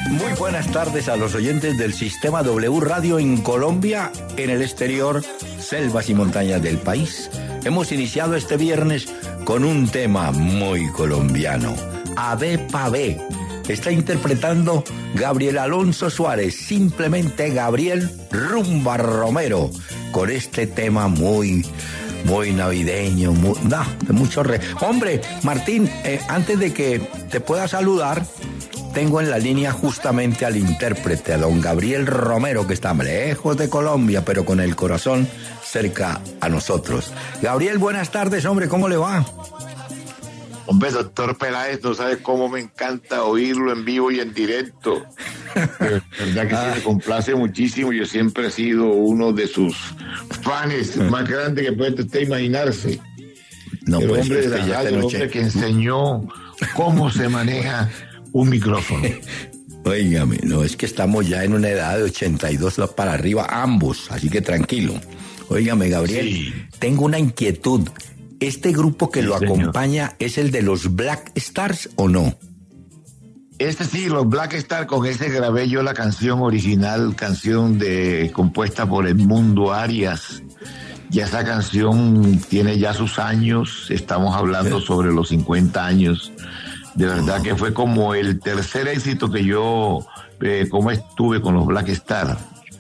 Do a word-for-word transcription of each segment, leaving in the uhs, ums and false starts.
Muy buenas tardes a los oyentes del Sistema W Radio en Colombia, en el exterior, selvas y montañas del país. Hemos iniciado este viernes con un tema muy colombiano, Ave pa' Ve. Está interpretando Gabriel Alonso Suárez, simplemente Gabriel Rumba Romero, con este tema muy, muy navideño, muy, no, de mucho re... Hombre, Martín, eh, antes de que te pueda saludar, tengo en la línea justamente al intérprete, a don Gabriel Romero, que está lejos de Colombia, pero con el corazón cerca a nosotros. Gabriel, buenas tardes, hombre, ¿cómo le va? Hombre, doctor Peláez, no sabe cómo me encanta oírlo en vivo y en directo. De verdad que sí, me complace muchísimo. Yo siempre he sido uno de sus fans más grandes que puede usted imaginarse. No, el pues, hombre es de que la ya radio, te el lo hombre che- que enseñó cómo se maneja un micrófono. Óigame, no, es que estamos ya en una edad de ochenta y dos para arriba, ambos, así que tranquilo. Óigame, Gabriel, Sí. tengo una inquietud. ¿Este grupo que Sí, lo señor. acompaña es el de los Black Stars o no? Este sí, los Black Star, con ese grabé yo la canción original, canción de compuesta por Edmundo Arias. Ya esa canción tiene ya sus años, estamos hablando Sí. sobre los cincuenta años. De verdad que fue como el tercer éxito que yo, eh, como estuve con los Black Star.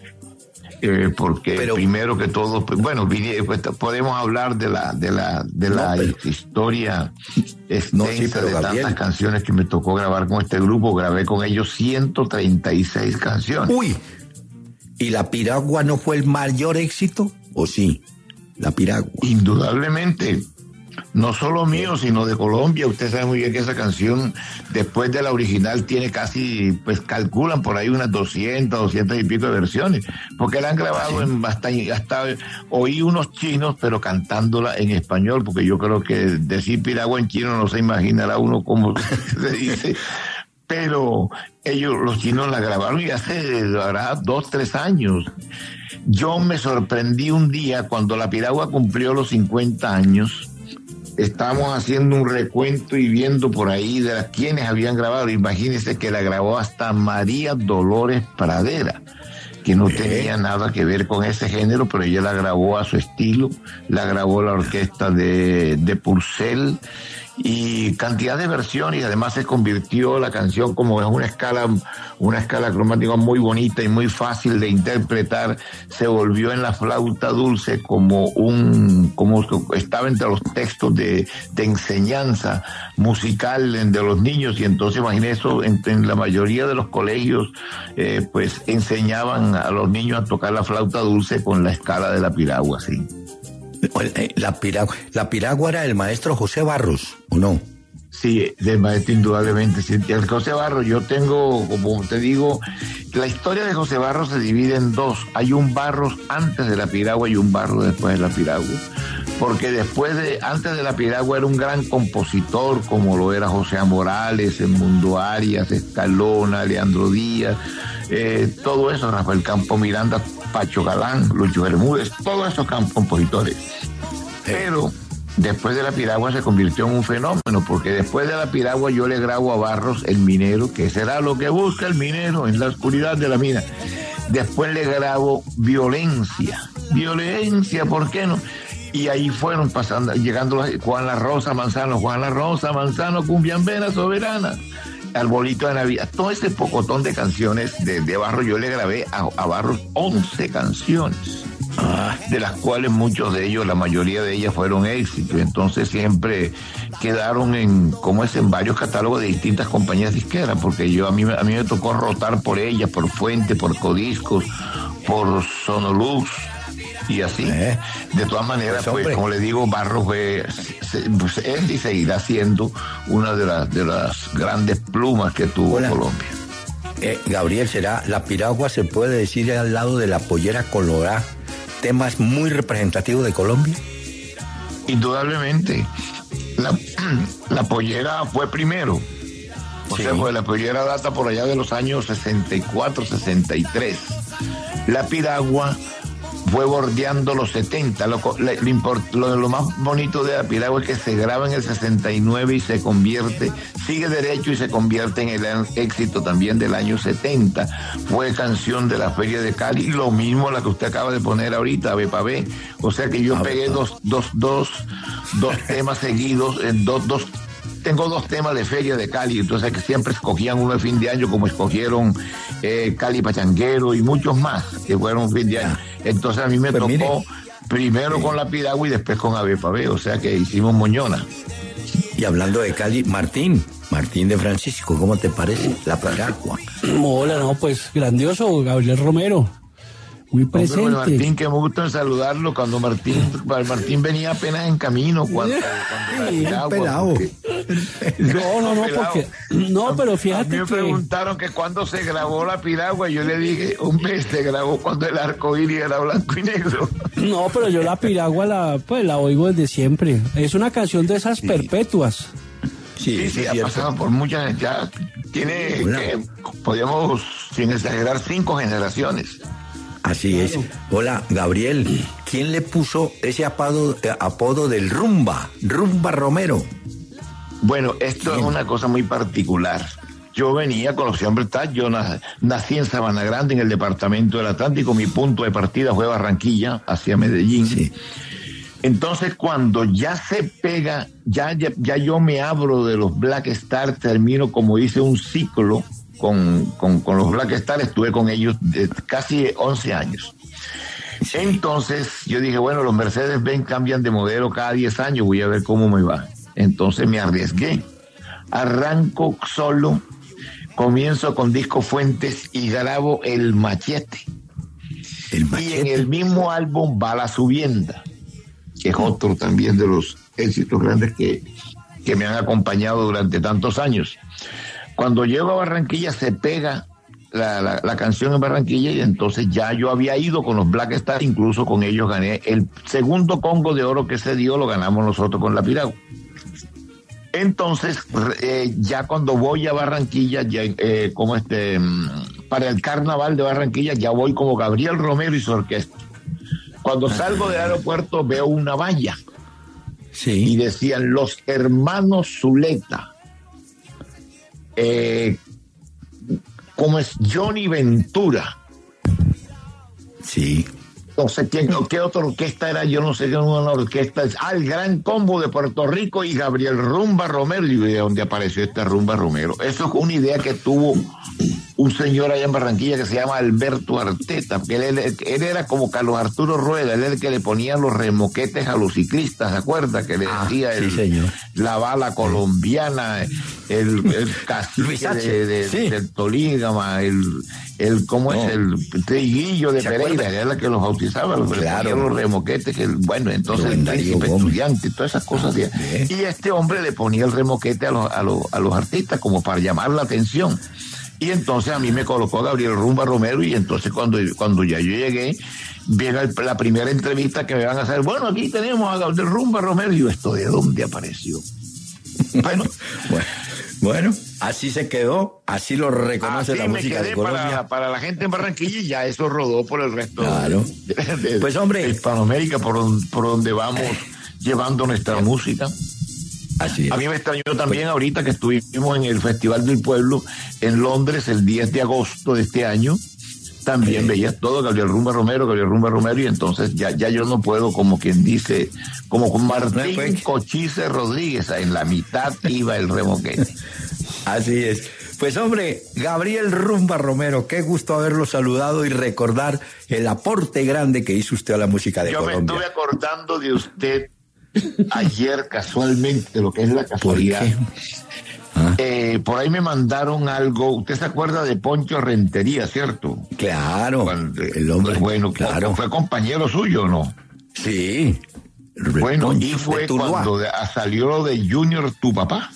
Eh, porque Pero- primero que todo, pues, bueno, vine- pues, podemos hablar de la de la de No, la pero- historia extensa No, sí, pero de Gabriel. tantas canciones que me tocó grabar con este grupo. Grabé con ellos ciento treinta y seis canciones. Uy, ¿y la Piragua no fue el mayor éxito? ¿O sí? La Piragua. Indudablemente, no solo mío, sino de Colombia. Usted sabe muy bien que esa canción, después de la original, tiene casi, pues calculan por ahí unas doscientas, doscientas y pico de versiones, porque la han grabado en bastante, hasta oí unos chinos, pero cantándola en español, porque yo creo que decir piragua en chino no se imaginará uno cómo se dice. Pero ellos, los chinos la grabaron y hace, la verdad, dos, tres años. Yo me sorprendí un día cuando la Piragua cumplió los cincuenta años. Estábamos haciendo un recuento y viendo por ahí de las quienes habían grabado. Imagínense que la grabó hasta María Dolores Pradera, que no ¿Eh? tenía nada que ver con ese género, pero ella la grabó a su estilo. La grabó la orquesta de, de Purcell y cantidad de versiones, y además se convirtió la canción, como es una escala, una escala cromática muy bonita y muy fácil de interpretar, se volvió en la flauta dulce como un, como estaba entre los textos de, de enseñanza musical de los niños. Y entonces imagínese eso, en, en la mayoría de los colegios eh, pues enseñaban a los niños a tocar la flauta dulce con la escala de la piragua, sí. La Piragua, la Piragua era el maestro José Barros, ¿o no? Sí, del maestro indudablemente. Sí, el José Barros, yo tengo, como te digo, la historia de José Barros se divide en dos. Hay un Barros antes de la Piragua y un Barros después de la Piragua. Porque después de, antes de la Piragua era un gran compositor, como lo era José Morales, Edmundo Arias, Escalona, Leandro Díaz, eh, todo eso, Rafael Campo Miranda, Pacho Galán, Lucho Bermúdez, todos esos compositores. Pero después de la Piragua se convirtió en un fenómeno, porque después de la Piragua yo le grabo a Barros El Minero, que será lo que busca el minero en la oscuridad de la mina. Después le grabo Violencia, Violencia, ¿por qué no? Y ahí fueron pasando, llegando Juan La Rosa Manzano, Juan La Rosa Manzano, Cumbiambera Soberana, Arbolito de Navidad, todo ese pocotón de canciones de, de Barros. Yo le grabé a, a Barros once canciones, ah, de las cuales muchos de ellos, la mayoría de ellas fueron éxitos. Entonces siempre quedaron en, como es, en varios catálogos de distintas compañías disqueras, porque yo a mí, a mí me tocó rotar por ellas, por Fuente, por Codiscos, por Sonolux, y así. ¿Eh? De todas maneras, Pues, pues, como le digo, Barros fue, se, pues, es y seguirá siendo una de las, de las grandes plumas que tuvo Hola. Colombia. Eh, Gabriel, ¿será la Piragua, se puede decir, al lado de la Pollera Colorada, temas muy representativos de Colombia? Indudablemente. La, la Pollera fue primero. O Sí. sea, pues la Pollera data por allá de los años sesenta y cuatro, sesenta y tres. La Piragua fue bordeando los setenta. Lo, lo, lo, lo más bonito de la Piragua es que se graba en el sesenta y nueve y se convierte, sigue derecho y se convierte en el éxito también del año setenta. Fue canción de la Feria de Cali, y lo mismo la que usted acaba de poner ahorita, B pa' B. O sea que yo ah, pegué dos, dos, dos, dos temas seguidos, en dos, dos Tengo dos temas de Feria de Cali, entonces que siempre escogían uno de fin de año, como escogieron eh, Cali Pachanguero y muchos más que fueron fin de año. Entonces a mí me pues tocó mire, primero sí. con la Piragua y después con Ave pa' Ve, o sea que hicimos moñona. Y hablando de Cali, Martín, Martín de Francisco, ¿cómo te parece la Piragua? Hola, no, pues grandioso, Gabriel Romero. Muy presente. Hombre, Martín, que me gusta saludarlo cuando Martín, Martín venía apenas en camino cuando, cuando sí, la pelado. Porque, no, no, no, porque no, pero fíjate a mí me que preguntaron que cuándo se grabó la Piragua, yo le dije un mes se grabó cuando el arco iris era blanco y negro. No, pero yo la Piragua la, pues la oigo desde siempre. Es una canción de esas sí. perpetuas. Sí, sí, sí ha cierto. pasado por muchas, ya tiene, que, podríamos, sin exagerar, cinco generaciones. Así es. Hola, Gabriel. ¿Quién le puso ese apodo, apodo del Rumba? Rumba Romero. Bueno, esto ¿Quién? es una cosa muy particular. Yo venía, conocí a Hombre Tal, yo nací en Sabana Grande, en el departamento del Atlántico. Mi punto de partida fue Barranquilla, hacia Medellín. Sí. Entonces, cuando ya se pega, ya, ya, ya yo me abro de los Black Star, termino, como dice, un ciclo. Con, con, con los Black Star, estuve con ellos de casi once años. Entonces yo dije, bueno, los Mercedes-Benz cambian de modelo cada diez años, voy a ver cómo me va. Entonces me arriesgué. Arranco solo, comienzo con Disco Fuentes y grabo El Machete. El Machete. Y en el mismo álbum va La Subienda, que es otro también de los éxitos grandes que, que me han acompañado durante tantos años. Cuando llego a Barranquilla se pega la, la, la canción en Barranquilla y entonces ya yo había ido con los Black Stars, incluso con ellos gané el segundo Congo de Oro que se dio, lo ganamos nosotros con la Piragua. Entonces eh, ya cuando voy a Barranquilla, ya, eh, como este para el Carnaval de Barranquilla, ya voy como Gabriel Romero y su orquesta. Cuando salgo del aeropuerto veo una valla sí. y decían los hermanos Zuleta. Eh, como es Johnny Ventura. Sí. No sé quién, qué otra orquesta era, yo no sé qué era una orquesta. Ah, el Gran Combo de Puerto Rico y Gabriel Rumba Romero. Y de dónde apareció este Rumba Romero. Eso es una idea que tuvo un señor allá en Barranquilla que se llama Alberto Arteta. Él, él, él era como Carlos Arturo Rueda, él era el que le ponía los remoquetes a los ciclistas, ¿se acuerda? Que le decía ah, sí, el, señor. La bala colombiana, el, el cacique de, de, sí. del Tolígama, el, el ¿cómo no. es? El Triguillo de Pereira, que era el que los bautizaba, los, claro. los remoquetes, que bueno, entonces el príncipe estudiante, todas esas cosas. Ah, y este hombre le ponía el remoquete a los, a los, a los artistas como para llamar la atención. Y entonces a mí me colocó Gabriel Rumba Romero y entonces cuando, cuando ya yo llegué, viene el, la primera entrevista que me van a hacer, bueno, aquí tenemos a Gabriel Rumba Romero y yo, ¿esto de dónde apareció? Bueno, bueno, bueno, así se quedó, así lo reconoce así la música de Colombia. Para, para la gente en Barranquilla y ya eso rodó por el resto claro. de, de, pues hombre, de Hispanoamérica, por, por donde vamos eh, llevando nuestra eh, música. Así es. A mí me extrañó también pues, ahorita que estuvimos en el Festival del Pueblo en Londres el diez de agosto de este año. También eh, veía todo Gabriel Rumba Romero, Gabriel Rumba Romero, y entonces ya, ya yo no puedo, como quien dice, como con Martín pues, Cochise Rodríguez, en la mitad iba el remoquete. Así es. Pues hombre, Gabriel Rumba Romero, qué gusto haberlo saludado y recordar el aporte grande que hizo usted a la música de yo Colombia. Yo me estuve acordando de usted ayer casualmente, lo que es la casualidad. ¿Por, ah. eh, por ahí me mandaron algo. Usted se acuerda de Poncho Rentería, ¿cierto? Claro. Cuando, el hombre. Bueno, claro. Fue compañero suyo, ¿no? Sí. Bueno, Poncho, y fue cuando de, salió lo de Junior, tu papá.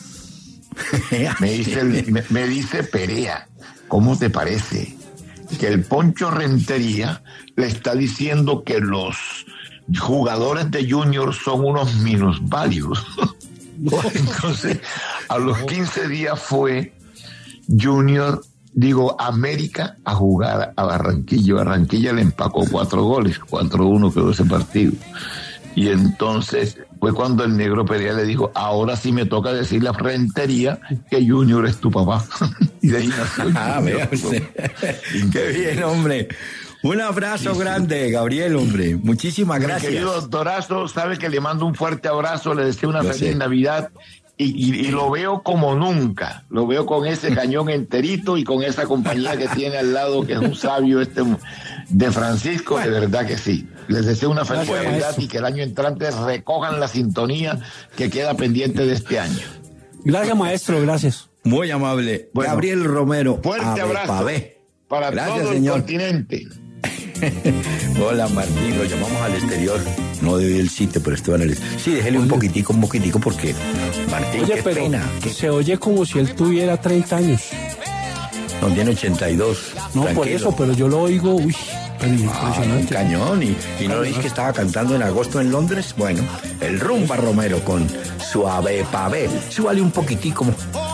me, dice el, me, me dice Perea, ¿cómo te parece? Que el Poncho Rentería le está diciendo que los jugadores de Junior son unos minusválidos. Entonces, a los quince días fue Junior digo, América a jugar a Barranquilla. Barranquilla le empacó cuatro goles, cuatro uno quedó ese partido. Y entonces fue cuando el negro Perea le dijo, ahora sí me toca decir la Rentería que Junior es tu papá. Y de ahí nació Junior. Ah, vea usted. Qué bien, hombre. Un abrazo sí, grande, sí. Gabriel, hombre. Muchísimas gracias. Mi querido doctorazo, sabe que le mando un fuerte abrazo, le deseo una Yo feliz sé. Navidad. Y, y, y lo veo como nunca, lo veo con ese cañón enterito y con esa compañía que tiene al lado, que es un sabio este de Francisco, de verdad que sí. Les deseo una feliz Navidad y que el año entrante recojan la sintonía que queda pendiente de este año. Gracias, maestro, gracias. Muy amable. Bueno, Gabriel Romero. Fuerte abrazo para gracias, todo señor. El continente. Hola, Martín, lo llamamos al exterior. No debí el sitio, pero estuvo en el... Sí, déjele un poquitico, un poquitico, porque Martín, oye, qué pero pena. Se oye como si él tuviera treinta años. No, tiene ochenta y dos. No, tranquilo. Por eso, pero yo lo oigo, uy, impresionante. Ah, un cañón, y, y no lo dices que estaba cantando en agosto en Londres. Bueno, el Rumba Romero con Suave Pavé. Súbale un poquitico.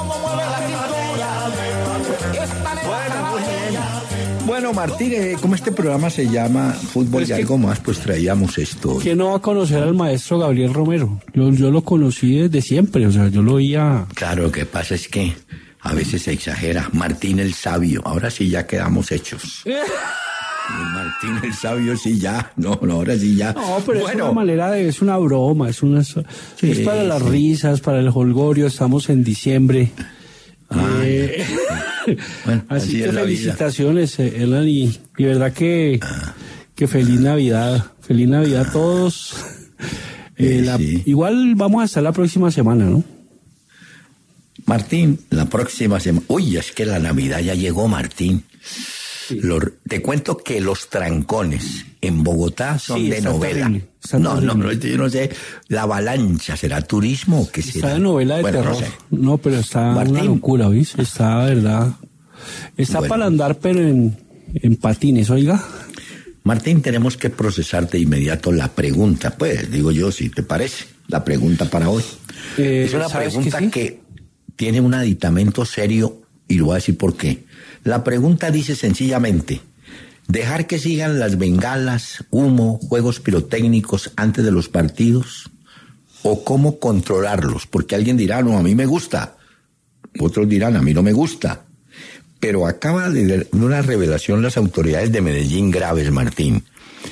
Bueno, Martín, eh, como este programa se llama Fútbol y algo más, pues traíamos esto. ¿Quién no va a conocer al maestro Gabriel Romero? Yo, yo lo conocí desde siempre, o sea, yo lo oía... Claro, lo que pasa es que a veces se exagera. Martín el Sabio, ahora sí ya quedamos hechos. Martín el Sabio, sí ya, no, no, ahora sí ya. No, pero bueno, es una manera de, es una broma, es una... Sí, es para las sí. risas, para el jolgorio, estamos en diciembre. Ah, eh, bueno, así, así que felicitaciones, Elan, y, y verdad que, ah. que feliz Navidad, feliz Navidad a todos. Eh, la, sí. Igual vamos a estar la próxima semana, ¿no? Martín, la próxima semana. Uy, es que la Navidad ya llegó, Martín. Sí. Lo, te cuento que los trancones en Bogotá son sí, de novela. Terrible, no, no, no, yo no sé, la avalancha, ¿será turismo o qué será? Está de novela de bueno, terror. No, sé. No, pero está Martín. Una locura, ¿viste? Está, verdad. Está bueno. Para andar, pero en, en patines, oiga. Martín, tenemos que procesar de inmediato la pregunta, pues, digo yo, si te parece, la pregunta para hoy. Eh, es una pregunta que, sí? que tiene un aditamento serio y lo voy a decir por qué. La pregunta dice sencillamente, ¿dejar que sigan las bengalas, humo, juegos pirotécnicos antes de los partidos? ¿O cómo controlarlos? Porque alguien dirá, no, a mí me gusta. Otros dirán, a mí no me gusta. Pero acaba de dar una revelación las autoridades de Medellín graves, Martín,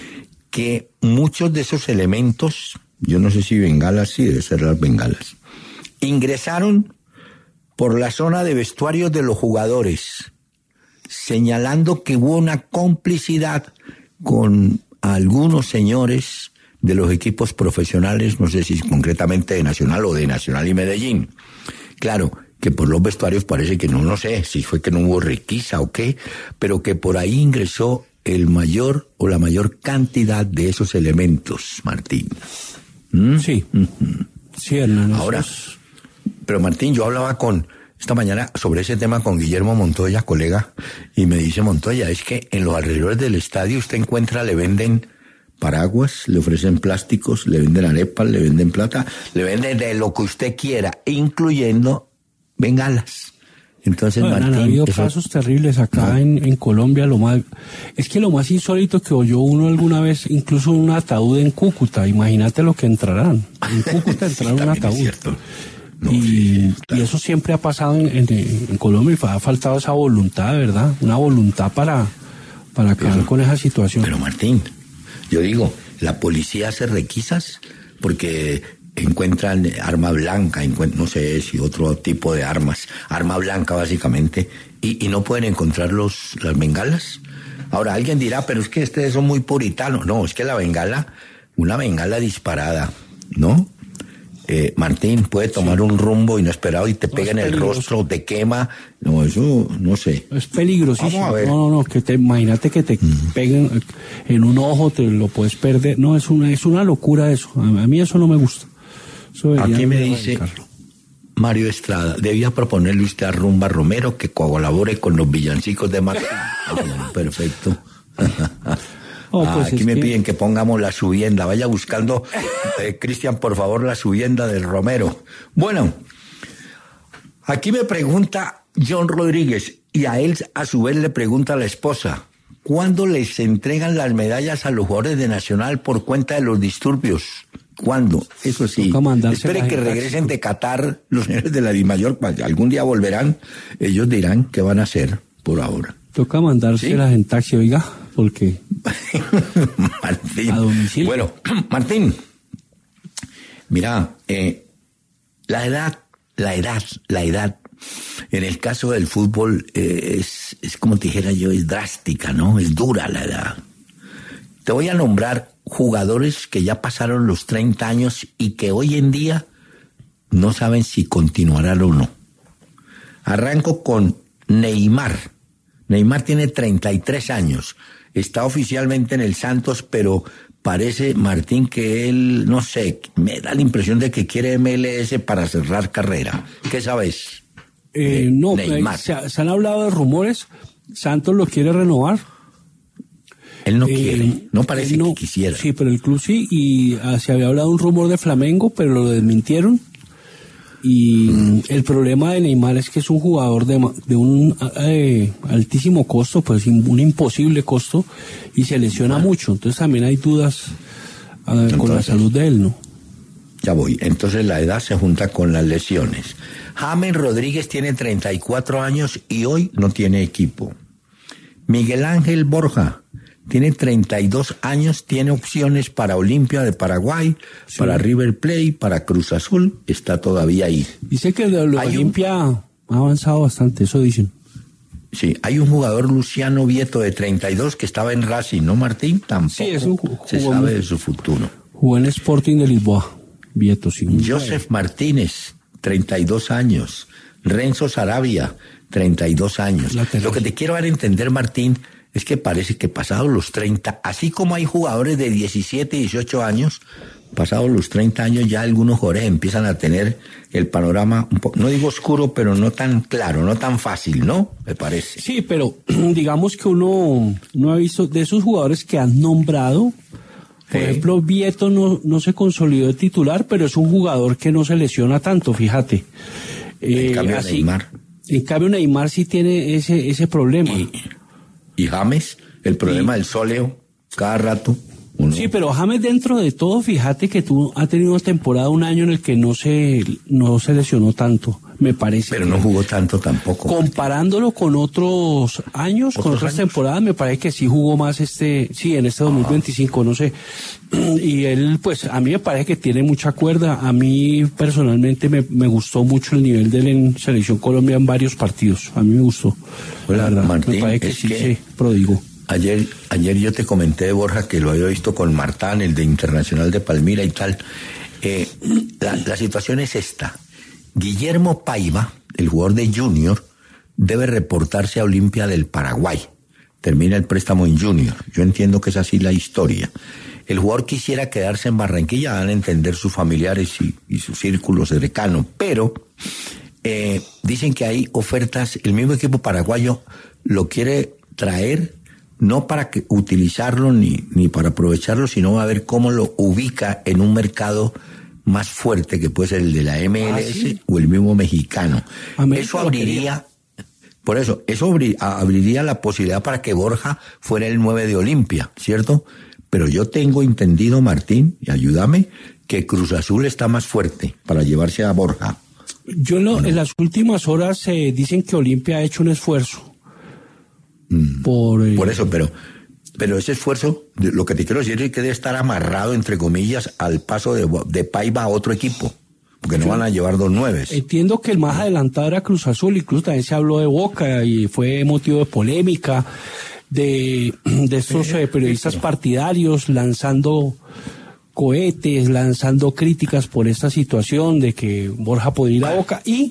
que muchos de esos elementos, yo no sé si bengalas, sí debe ser las bengalas, ingresaron por la zona de vestuarios de los jugadores, señalando que hubo una complicidad con algunos señores de los equipos profesionales, no sé si concretamente de Nacional o de Nacional y Medellín. Claro, que por los vestuarios parece que no, no sé si fue que no hubo requisa o qué, pero que por ahí ingresó el mayor o la mayor cantidad de esos elementos, Martín. ¿Mm? Sí, uh-huh. sí, Hernán. Ahora, pero Martín, yo hablaba con esta mañana sobre ese tema con Guillermo Montoya, colega, y me dice Montoya, es que en los alrededores del estadio usted encuentra, le venden paraguas, le ofrecen plásticos, le venden arepas, le venden plata, le venden de lo que usted quiera, incluyendo bengalas. Entonces, bueno, Martín, han habido eso... casos terribles acá no. en, en Colombia. Lo más es que lo más insólito que oyó uno alguna vez, incluso un ataúd en Cúcuta. Imagínate lo que entrarán. En Cúcuta entrará sí, un ataúd. No, y, sí, claro. y eso siempre ha pasado en, en, en Colombia y ha faltado esa voluntad, ¿verdad? Una voluntad para, para acabar pero, con esa situación. Pero Martín, yo digo, la policía hace requisas porque encuentran arma blanca, encuent- no sé si otro tipo de armas, arma blanca básicamente, y, y no pueden encontrar los, las bengalas. Ahora alguien dirá, pero es que ustedes son muy puritanos. No, es que la bengala, una bengala disparada, ¿no? Eh, Martín, puede tomar sí. un rumbo inesperado y te no, pega en el rostro, te quema. No, eso, no sé. Es peligrosísimo. Vamos a ver. No, no, no, que te, imagínate que te uh-huh. peguen en un ojo, te lo puedes perder. No, es una, es una locura eso. A, a mí eso no me gusta. Eso aquí me dice Mario Estrada, debía proponerle usted a Rumba Romero que colabore con los villancicos de Martín. Perfecto. Oh, pues ah, aquí me que... piden que pongamos la subienda. Vaya buscando, eh, Cristian, por favor, la subienda del Romero. Bueno, aquí me pregunta John Rodríguez, Y a él, a su vez, le pregunta a la esposa, ¿cuándo les entregan las medallas a los jugadores de Nacional por cuenta de los disturbios? ¿Cuándo? Eso sí. Espere que regresen de Qatar los señores de la Dimayor, algún día volverán, ellos dirán qué van a hacer por ahora. Toca mandárselas, ¿sí?, en taxi, oiga, porque... Martín. A domicilio. Bueno, Martín, mira, eh, la edad, la edad, la edad, en el caso del fútbol eh, es, es como te dijera yo, es drástica, ¿no? Es dura la edad. Te voy a nombrar jugadores que ya pasaron los treinta años y que hoy en día no saben si continuarán o no. Arranco con Neymar. Neymar tiene treinta y tres años. Está oficialmente en el Santos, pero parece, Martín, que él, no sé, me da la impresión de que quiere M L S para cerrar carrera. ¿Qué sabes? Eh, no, Neymar. Se, se han hablado de rumores. Santos lo quiere renovar. Él no eh, quiere, no parece no, que quisiera. Sí, pero el club sí, y uh, se había hablado un rumor de Flamengo, pero lo desmintieron. Y mm. el problema de Neymar es que es un jugador de, de un eh, altísimo costo, pues un imposible costo, y se lesiona ah. mucho. Entonces también hay dudas uh, Entonces, con la salud de él, ¿no? Ya voy. Entonces la edad se junta con las lesiones. James Rodríguez tiene treinta y cuatro años y hoy no tiene equipo. Miguel Ángel Borja tiene treinta y dos años, tiene opciones para Olimpia de Paraguay, sí, para River Plate, para Cruz Azul, está todavía ahí. Dice que de Olimpia un... ha avanzado bastante, eso dicen. Sí, hay un jugador, Luciano Vieto, de treinta y dos, que estaba en Racing, ¿no, Martín? Tampoco sí, es un se sabe de su futuro. Jugó en Sporting de Lisboa, Vieto, sí. Joseph Martínez, treinta y dos años. Renzo Sarabia, treinta y dos años. Lateral. Lo que te quiero dar a entender, Martín, es que parece que pasados los treinta, así como hay jugadores de diecisiete, dieciocho años, pasados los treinta años ya algunos jugadores empiezan a tener el panorama, un poco, no digo oscuro, pero no tan claro, no tan fácil, ¿no? Me parece. Sí, pero digamos que uno no ha visto de esos jugadores que han nombrado, por sí. ejemplo, Vieto no, no se consolidó de titular, pero es un jugador que no se lesiona tanto, fíjate. En eh, cambio así, Neymar. En cambio Neymar sí tiene ese, ese problema. Y, Y James, el problema y, del sóleo, cada rato. Uno. Sí, pero James dentro de todo, fíjate que tú has tenido una temporada, un año en el que no se no se lesionó tanto, me parece. Pero no jugó tanto tampoco. Comparándolo con otros años, ¿Otros con otras años? temporadas, me parece que sí jugó más este, sí, en este dos mil veinticinco, ah. no sé. Y él, pues, a mí me parece que tiene mucha cuerda. A mí, personalmente, me, me gustó mucho el nivel de él en Selección Colombia en varios partidos. A mí me gustó. Hola, la verdad, Martín, me parece que sí que se prodigó. Ayer, ayer yo te comenté de Borja que lo había visto con Martán, el de Internacional de Palmira y tal. Eh, la, la situación es esta. Guillermo Paiva, el jugador de Junior, debe reportarse a Olimpia del Paraguay. Termina el préstamo en Junior. Yo entiendo que es así la historia. El jugador quisiera quedarse en Barranquilla, van a entender sus familiares y, y sus círculos cercanos, pero eh, dicen que hay ofertas, el mismo equipo paraguayo lo quiere traer, no para que, utilizarlo ni, ni para aprovecharlo, sino a ver cómo lo ubica en un mercado más fuerte que puede ser el de la M L S ¿Ah, sí? o el mismo mexicano. América eso abriría, por eso, eso abrir, abriría la posibilidad para que Borja fuera el nueve de Olimpia, ¿cierto? Pero yo tengo entendido, Martín, y ayúdame, que Cruz Azul está más fuerte para llevarse a Borja. Yo no, en las últimas horas eh, dicen que Olimpia ha hecho un esfuerzo. Mm, por, eh, por eso, pero pero ese esfuerzo, lo que te quiero decir es que debe estar amarrado, entre comillas, al paso de, de Paiva a otro equipo, porque no sí. van a llevar dos nueves. Entiendo que el más adelantado era Cruz Azul, incluso también se habló de Boca y fue motivo de polémica de, de estos eh, periodistas sí, partidarios lanzando cohetes, lanzando críticas por esta situación de que Borja podría ir a Boca y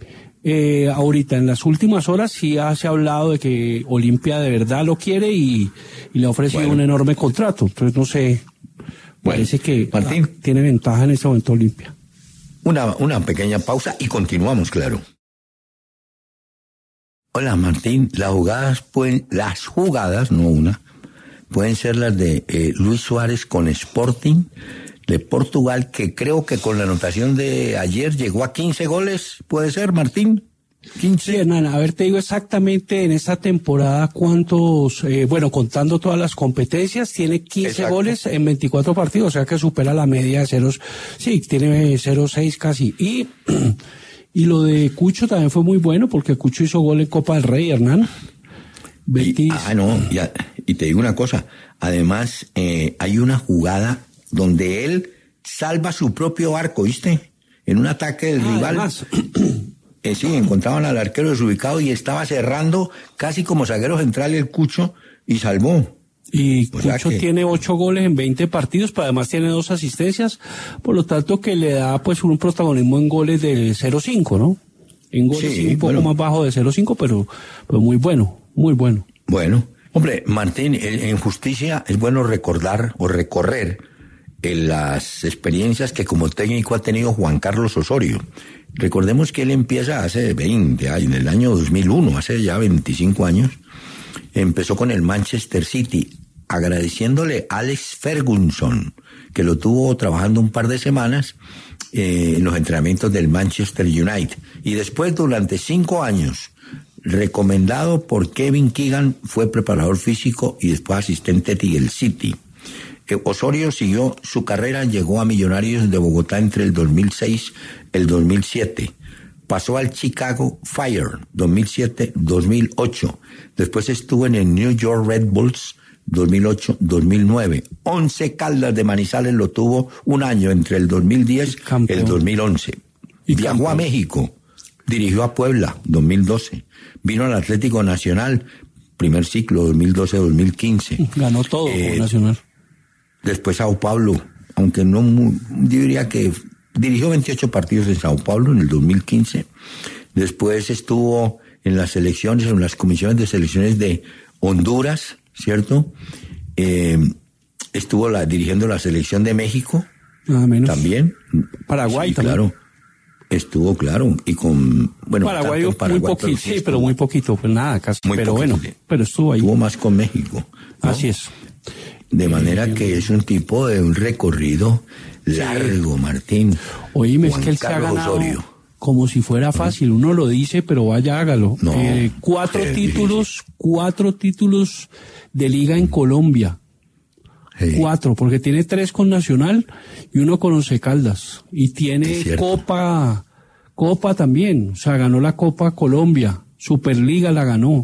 Eh, ahorita en las últimas horas sí ha, se ha hablado de que Olimpia de verdad lo quiere y, y le ha ofrecido bueno. un enorme contrato. Entonces no sé, bueno, parece que Martín, ah, tiene ventaja en este momento Olimpia. Una, una pequeña pausa y continuamos, claro. Hola Martín, las jugadas pueden, las jugadas, no una, pueden ser las de eh, Luis Suárez con Sporting de Portugal, que creo que con la anotación de ayer llegó a quince goles, ¿puede ser, Martín? quince. Sí, Hernán, a ver, te digo exactamente en esta temporada cuántos, eh, bueno, contando todas las competencias, tiene quince Exacto. goles en veinticuatro partidos, o sea que supera la media de ceros, sí, tiene cero seis casi. Y, y lo de Cucho también fue muy bueno, porque Cucho hizo gol en Copa del Rey, Hernán. Y, ah, no, ya, y te digo una cosa, además, eh, hay una jugada donde él salva su propio arco, ¿viste? En un ataque del ah, rival. Además. Eh, sí, encontraban al arquero desubicado y estaba cerrando casi como zaguero central el Cucho y salvó. Y o Cucho que... tiene ocho goles en veinte partidos, pero además tiene dos asistencias, por lo tanto que le da pues un protagonismo en goles de cero cinco, ¿no? En goles sí, un poco bueno. más bajo de cero cinco, pero, pero muy bueno, muy bueno. Bueno, hombre, Martín, en justicia es bueno recordar o recorrer en las experiencias que como técnico ha tenido Juan Carlos Osorio. Recordemos que él empieza hace veinte años, en el año dos mil uno, hace ya veinticinco años, empezó con el Manchester City, agradeciéndole a Alex Ferguson, que lo tuvo trabajando un par de semanas eh, en los entrenamientos del Manchester United. Y después, durante cinco años, recomendado por Kevin Keegan, fue preparador físico y después asistente del City. Osorio siguió su carrera, llegó a Millonarios de Bogotá entre el dos mil seis y el dos mil siete. Pasó al Chicago Fire, dos mil siete a dos mil ocho. Después estuvo en el New York Red Bulls, dos mil ocho a dos mil nueve. Once Caldas de Manizales lo tuvo un año entre el dos mil diez y el dos mil once. Y viajó campeón. a México, dirigió a Puebla, dos mil doce. Vino al Atlético Nacional, primer ciclo, dos mil doce a dos mil quince. Ganó todo eh, Nacional. Después Sao Paulo, aunque no, muy, yo diría que dirigió veintiocho partidos en Sao Paulo en el dos mil quince. Después estuvo en las selecciones, en las comisiones de selecciones de Honduras, ¿cierto? Eh, estuvo la, dirigiendo la selección de México. Nada menos. También. Paraguay sí, también. Claro. Estuvo, claro. Y con, bueno. Paraguay, con Paraguay muy poquito, sí, estuvo, pero muy poquito, pues nada, casi. Muy pero poquito, bueno, pero estuvo ahí. Estuvo más con México, ¿no? Así es. De manera eh, que es un tipo de un recorrido largo, sí. Martín. Oíme, es que él Carlos se ha ganado Osorio. Como si fuera fácil. Uno lo dice, pero vaya, hágalo. No, eh, cuatro títulos, difícil. cuatro títulos de liga en Colombia. Sí. Cuatro, porque tiene tres con Nacional y uno con Once Caldas. Y tiene Copa, Copa también. O sea, ganó la Copa Colombia. Superliga la ganó.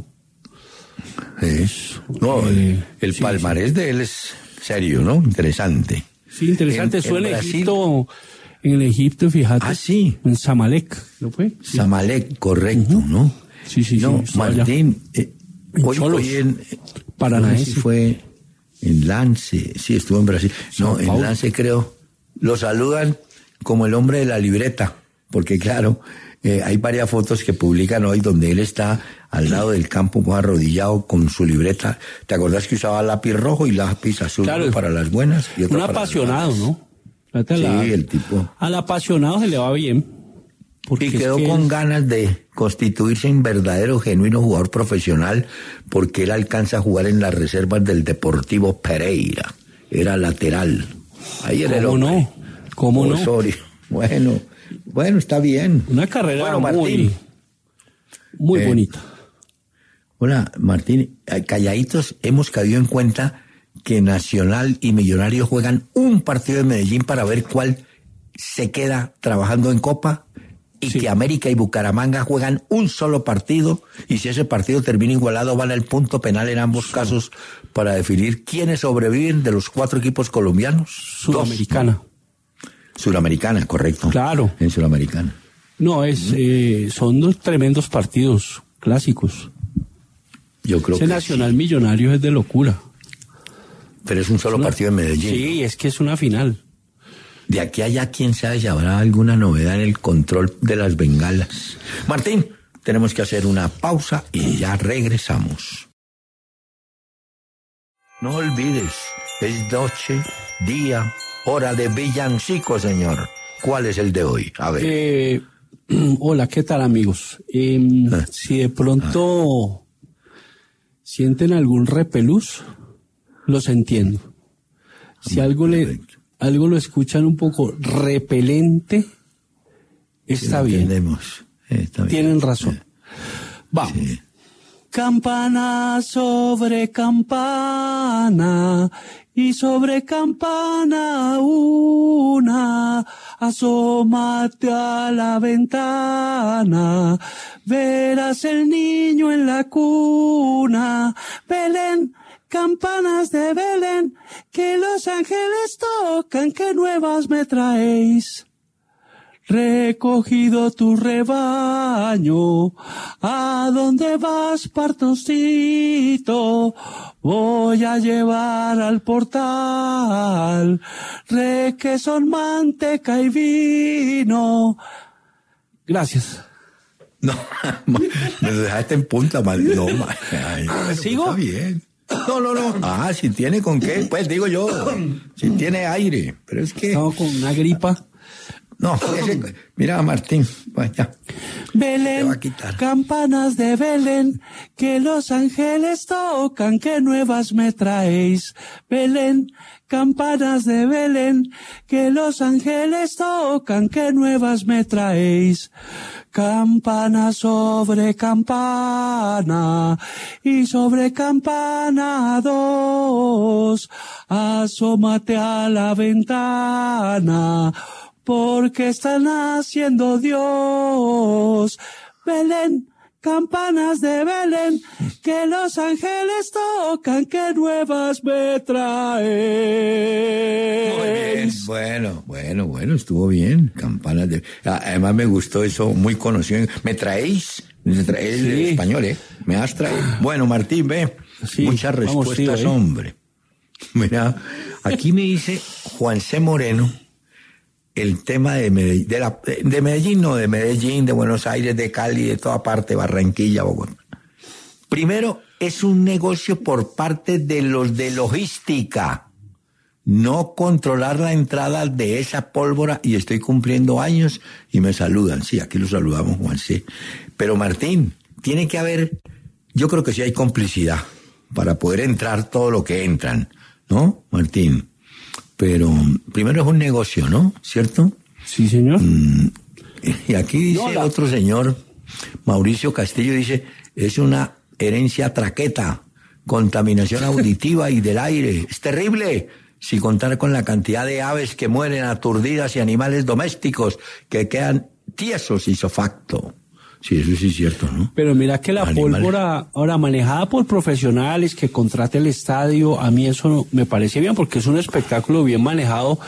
Sí. No, eh, el sí, palmarés sí. de él es serio, ¿no? Interesante. Sí, interesante. Fue en, en Egipto, en el Egipto, fíjate. Ah, sí. En Samalek, ¿lo fue? Sí. Samalek, correcto, uh-huh. ¿no? Sí, sí, no, sí. Martín, eh, hoy fue en... Paranaense. No fue en Lance, sí, estuvo en Brasil. No, en Lance creo. Lo saludan como el hombre de la libreta, porque claro... Eh, hay varias fotos que publican hoy donde él está al lado del campo arrodillado con su libreta. ¿Te acordás que usaba lápiz rojo y lápiz azul claro, para las buenas? Y un apasionado, ¿no? Sí, la, el tipo. Al apasionado se le va bien. Y quedó es que con él... ganas de constituirse en verdadero, genuino jugador profesional porque él alcanza a jugar en las reservas del Deportivo Pereira. Era lateral. Ahí era el hombre. ¿Cómo no? ¿Cómo no? Osorio. Bueno... Bueno, está bien. Una carrera bueno, muy, muy eh, bonita. Hola, Martín. Calladitos, hemos caído en cuenta que Nacional y Millonarios juegan un partido de Medellín para ver cuál se queda trabajando en Copa y sí. que América y Bucaramanga juegan un solo partido y si ese partido termina igualado van al punto penal en ambos sí. casos para definir quiénes sobreviven de los cuatro equipos colombianos. Sudamericana. Dos, ¿no? Suramericana, correcto. Claro. En Suramericana. No, es, eh, son dos tremendos partidos clásicos. Yo creo Ese que Nacional sí. Millonarios es de locura. Pero es un solo es una... partido en Medellín. Sí, es que es una final. De aquí a allá, quién sabe si habrá alguna novedad en el control de las bengalas. Martín, tenemos que hacer una pausa y ya regresamos. No olvides, es noche, día, hora de villancico, señor. ¿Cuál es el de hoy? A ver. Eh, hola, ¿qué tal, amigos? Eh, ah. Si de pronto ah. sienten algún repelús, los entiendo. Si algo le, algo lo escuchan un poco repelente, está sí, bien. Entendemos. Eh, está bien. Tienen razón. Vamos. Sí. Campana sobre campana, y sobre campana una, asómate a la ventana, verás el niño en la cuna. Belén, campanas de Belén, que los ángeles tocan, que nuevas me traéis. Recogido tu rebaño, ¿a dónde vas, pastorcito? Voy a llevar al portal requesón, manteca y vino. Gracias. No, me dejaste en punta, mal. No, mal. Ay, bueno, ¿sigo? Está bien. No, no, no. Ah, si tiene con qué, pues digo yo, si tiene aire, pero es que... No, con una gripa. No, ese, mira, Martín, bueno, ya. Belén, campanas de Belén, que los ángeles tocan, que nuevas me traéis. Belén, campanas de Belén, que los ángeles tocan, que nuevas me traéis. Campana sobre campana, y sobre campana dos, asómate a la ventana, porque está naciendo Dios. Belén, campanas de Belén, que los ángeles tocan, que nuevas me traen. Muy bien, bueno, bueno, bueno, estuvo bien. Campanas de... Además me gustó eso, muy conocido. ¿Me traéis? Me traéis sí. El español, ¿eh? Me has traído. Bueno, Martín, ve, sí, muchas respuestas, vamos, tío, ¿eh? Hombre. Mira, aquí me dice Juan C. Moreno, el tema de Medellín, de, la, de Medellín, no, de Medellín, de Buenos Aires, de Cali, de toda parte, Barranquilla, Bogotá. Primero, es un negocio por parte de los de logística, no controlar la entrada de esa pólvora, y estoy cumpliendo años y me saludan. Sí, aquí lo saludamos, Juan C. Pero Martín, tiene que haber, yo creo que sí hay complicidad para poder entrar todo lo que entran, ¿no, Martín? Pero primero es un negocio, ¿no? ¿Cierto? Sí, señor. Mm, y aquí dice no, la... otro señor, Mauricio Castillo, dice, es una herencia traqueta, contaminación auditiva y del aire. Es terrible, sin contar con la cantidad de aves que mueren aturdidas y animales domésticos que quedan tiesos ipso facto. Sí, eso sí es cierto, ¿no? Pero mira que la animales. Pólvora, ahora manejada por profesionales que contrate el estadio, a mí eso no, me parece bien, porque es un espectáculo bien manejado,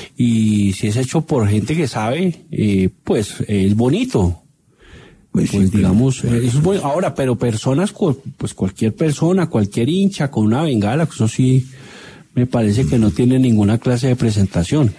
y si es hecho por gente que sabe, eh, pues eh, es bonito. Pues, pues sí, digamos, pero, eh, eso es bueno. Ahora, pero personas, pues cualquier persona, cualquier hincha con una bengala, eso sí me parece que no tiene ninguna clase de presentación.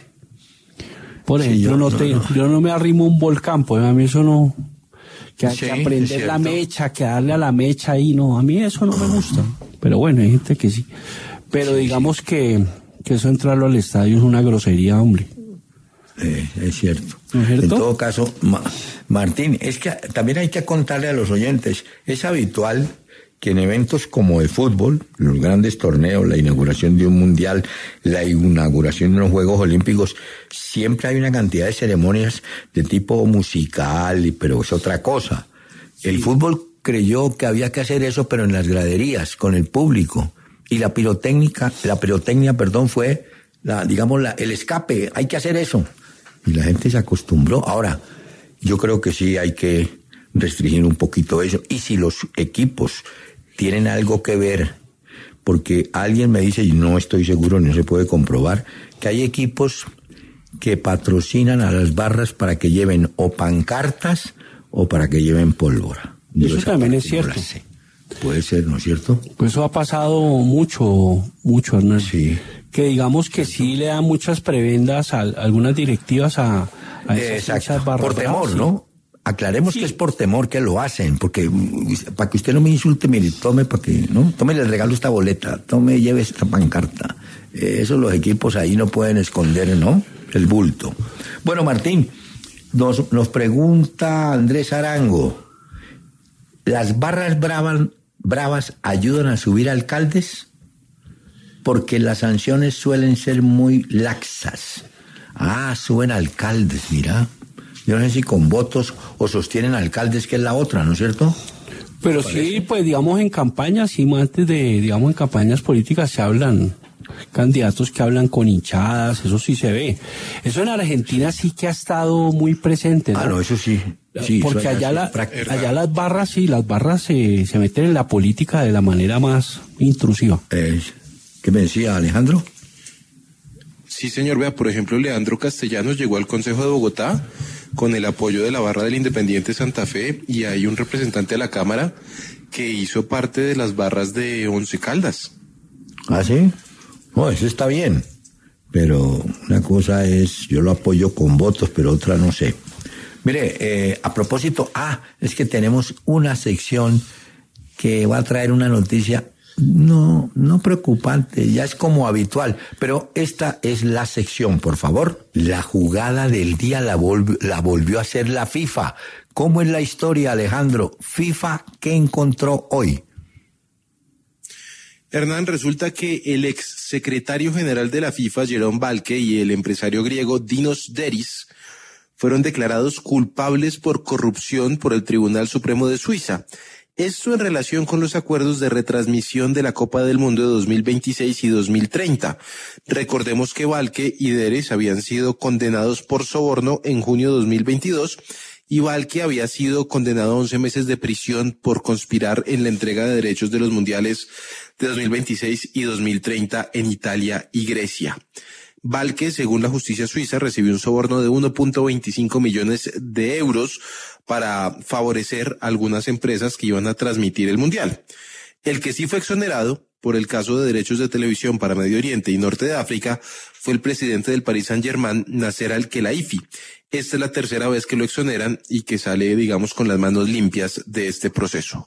Por ejemplo, sí, yo, no, no, te, no. yo no me arrimo un volcán, pues a mí eso no... Que hay sí, que aprender la mecha, que darle a la mecha ahí, no, a mí eso no me gusta. Pero bueno, hay gente que sí. Pero digamos que, que eso entrarlo al estadio es una grosería, hombre. Eh, es cierto. ¿No es cierto? En todo caso, Ma- Martín, es que también hay que contarle a los oyentes, es habitual que en eventos como el fútbol, los grandes torneos, la inauguración de un mundial, la inauguración de los Juegos Olímpicos, siempre hay una cantidad de ceremonias de tipo musical, pero es otra cosa. Sí. El fútbol creyó que había que hacer eso, pero en las graderías, con el público. Y la pirotécnica, la pirotecnia, perdón, fue, la, digamos, la, el escape, hay que hacer eso. Y la gente se acostumbró. Ahora, yo creo que sí hay que restringir un poquito eso. Y si los equipos tienen algo que ver, porque alguien me dice, y no estoy seguro, no se puede comprobar, que hay equipos que patrocinan a las barras para que lleven o pancartas o para que lleven pólvora. Yo eso también es cierto. No puede ser, ¿no es cierto? Pues eso ha pasado mucho, mucho, Hernán. Sí. Que digamos que sí le dan muchas prebendas a, a algunas directivas a, a esas, esas barras. Por temor, sí. ¿no? Aclaremos sí. que es por temor que lo hacen, porque para que usted no me insulte, mire, tome para que, ¿no? Tome, le regalo esta boleta, tome, lleve esta pancarta. Eh, eso los equipos ahí no pueden esconder, ¿no? El bulto. Bueno, Martín, nos, nos pregunta Andrés Arango, ¿las barras bravas, bravas ayudan a subir alcaldes? Porque las sanciones suelen ser muy laxas. Ah, suben alcaldes, mira. Yo no sé si con votos o sostienen alcaldes, que es la otra, ¿no es cierto? Pero sí, pues digamos en campañas, sí, antes de, digamos en campañas políticas se hablan candidatos que hablan con hinchadas, eso sí se ve. Eso en Argentina sí que ha estado muy presente, ¿no? Ah, no, eso sí. sí Porque allá, la, allá las barras, sí, las barras se, se meten en la política de la manera más intrusiva. Eh, ¿Qué me decía Alejandro? Sí, señor, vea, por ejemplo, Leandro Castellanos llegó al Consejo de Bogotá con el apoyo de la barra del Independiente Santa Fe y hay un representante de la Cámara que hizo parte de las barras de Once Caldas. ¿Ah, sí? No, eso está bien, pero una cosa es, yo lo apoyo con votos, pero otra no sé. Mire, eh, a propósito, ah, es que tenemos una sección que va a traer una noticia no, no preocupante, ya es como habitual, pero esta es la sección, por favor. La jugada del día la, volv- la volvió a hacer la FIFA. ¿Cómo es la historia, Alejandro? FIFA, ¿qué encontró hoy? Hernán, resulta que el ex secretario general de la FIFA, Jerome Valcke, y el empresario griego Dinos Deris fueron declarados culpables por corrupción por el Tribunal Supremo de Suiza. Esto en relación con los acuerdos de retransmisión de la Copa del Mundo de dos mil veintiséis y dos mil treinta. Recordemos que Valcke y Deris habían sido condenados por soborno en junio de dos mil veintidós y Valcke había sido condenado a once meses de prisión por conspirar en la entrega de derechos de los mundiales de dos mil veintiséis y dos mil treinta en Italia y Grecia. Valcke, según la justicia suiza, recibió un soborno de uno punto veinticinco millones de euros para favorecer a algunas empresas que iban a transmitir el mundial. El que sí fue exonerado por el caso de derechos de televisión para Medio Oriente y Norte de África fue el presidente del Paris Saint-Germain, Nasser Al-Khelaifi. Esta es la tercera vez que lo exoneran y que sale, digamos, con las manos limpias de este proceso.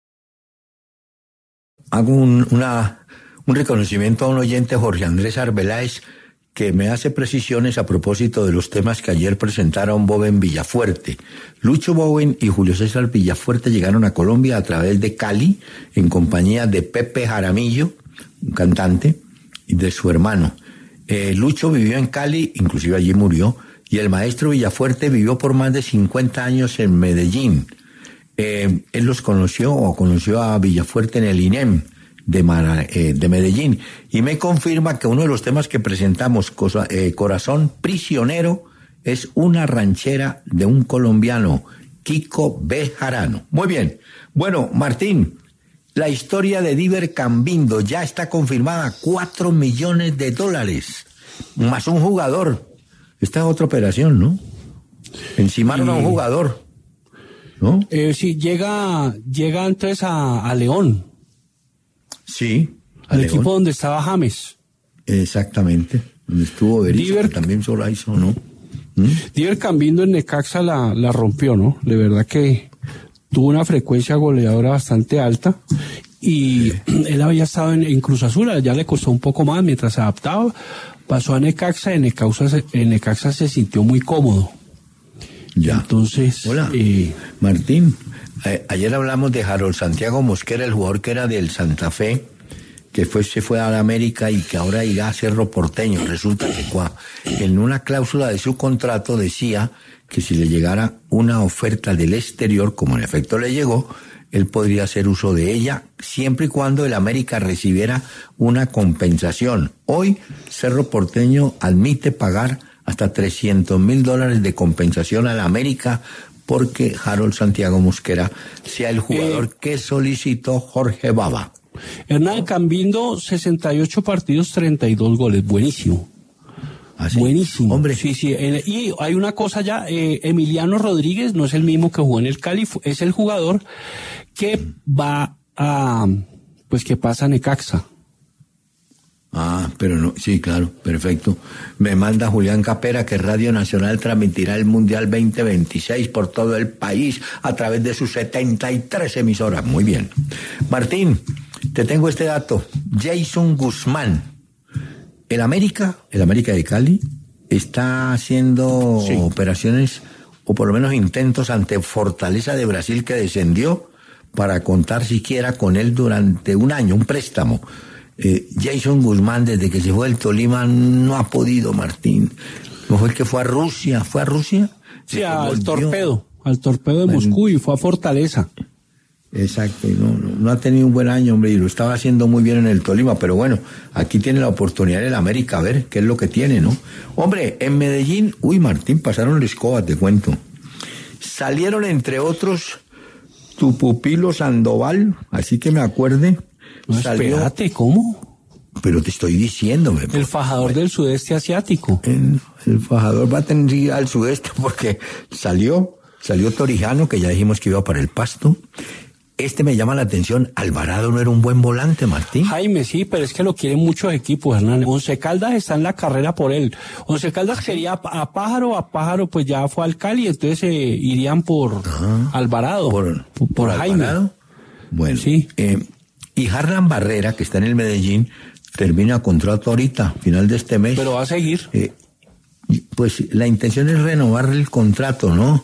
Hago un, una, un reconocimiento a un oyente, Jorge Andrés Arbeláez, que me hace precisiones a propósito de los temas que ayer presentaron Boven Villafuerte. Lucho Boven y Julio César Villafuerte llegaron a Colombia a través de Cali, en compañía de Pepe Jaramillo, un cantante, y de su hermano. Eh, Lucho vivió en Cali, inclusive allí murió, y el maestro Villafuerte vivió por más de cincuenta años en Medellín. Eh, él los conoció, o conoció a Villafuerte en el I N E M, de, Mara, eh, de Medellín, y me confirma que uno de los temas que presentamos, cosa, eh, Corazón Prisionero, es una ranchera de un colombiano, Kiko Bejarano. Muy bien. Bueno, Martín, la historia de Diver Cambindo ya está confirmada, cuatro millones de dólares, más un jugador. Esta es otra operación, ¿no? Encimaron y... a un jugador, ¿no? Eh, sí, llega, llega entonces a, a León. Sí. Al León. Equipo donde estaba James. Exactamente. Donde estuvo Berizzo, Diver, que también solo hizo, ¿no? ¿Mm? Diver Cambindo en Necaxa la, la rompió, ¿no? De verdad que tuvo una frecuencia goleadora bastante alta. Y sí. Él había estado en, en Cruz Azul, ya le costó un poco más mientras se adaptaba. Pasó a Necaxa, en Necaxa, en Necaxa se sintió muy cómodo. Ya. Entonces, hola, eh, Martín. Eh, ayer hablamos de Harold Santiago Mosquera, el jugador que era del Santa Fe, que fue, se fue a la América y que ahora irá a Cerro Porteño. Resulta que cua, en una cláusula de su contrato decía que si le llegara una oferta del exterior, como en efecto le llegó, él podría hacer uso de ella siempre y cuando el América recibiera una compensación. Hoy Cerro Porteño admite pagar hasta trescientos mil dólares de compensación a la América porque Harold Santiago Mosquera sea el jugador eh, que solicitó Jorge Baba. Hernán Cambindo, sesenta y ocho partidos, treinta y dos goles. Buenísimo. ¿Ah, sí? Buenísimo. Hombre. Sí, sí. Y hay una cosa ya, eh, Emiliano Rodríguez no es el mismo que jugó en el Cali, es el jugador que va a, pues que pasa a Necaxa. Ah, pero no, sí, claro, perfecto. Me manda Julián Capera que Radio Nacional transmitirá el Mundial veinte veintiséis por todo el país a través de sus setenta y tres emisoras. Muy bien. Martín, te tengo este dato. Jason Guzmán. El América, el América de Cali, está haciendo sí. operaciones, o por lo menos intentos ante Fortaleza de Brasil, que descendió, para contar siquiera con él durante un año, un préstamo. Eh, Jason Guzmán, desde que se fue del Tolima, no ha podido, Martín. ¿No fue el que fue a Rusia? ¿Fue a Rusia? Sí, al volvió. torpedo, al torpedo de Moscú, y fue a Fortaleza. Exacto, y no, no, no ha tenido un buen año, hombre, y lo estaba haciendo muy bien en el Tolima, pero bueno, aquí tiene la oportunidad en el América, a ver qué es lo que tiene, ¿no? Hombre, en Medellín, uy, Martín, pasaron la escoba, te cuento. Salieron, entre otros, tu pupilo Sandoval, así que me acuerde. No, salió, espérate, ¿cómo? Pero te estoy diciendo. El fajador del sudeste asiático. El, el fajador va a tener que ir al sudeste porque salió, salió Torijano, que ya dijimos que iba para el Pasto. Este me llama la atención, Alvarado no era un buen volante, Martín. Jaime, sí, pero es que lo quieren muchos equipos, Hernán. Once Caldas está en la carrera por él. Once Caldas quería a Pájaro, a Pájaro pues ya fue al Cali, entonces eh, irían por ah, Alvarado. Por, por, por Jaime. Alvarado. Bueno, sí. Eh, y Harlan Barrera, que está en el Medellín, termina contrato ahorita, final de este mes. Pero va a seguir. Eh, pues la intención es renovar el contrato, ¿no?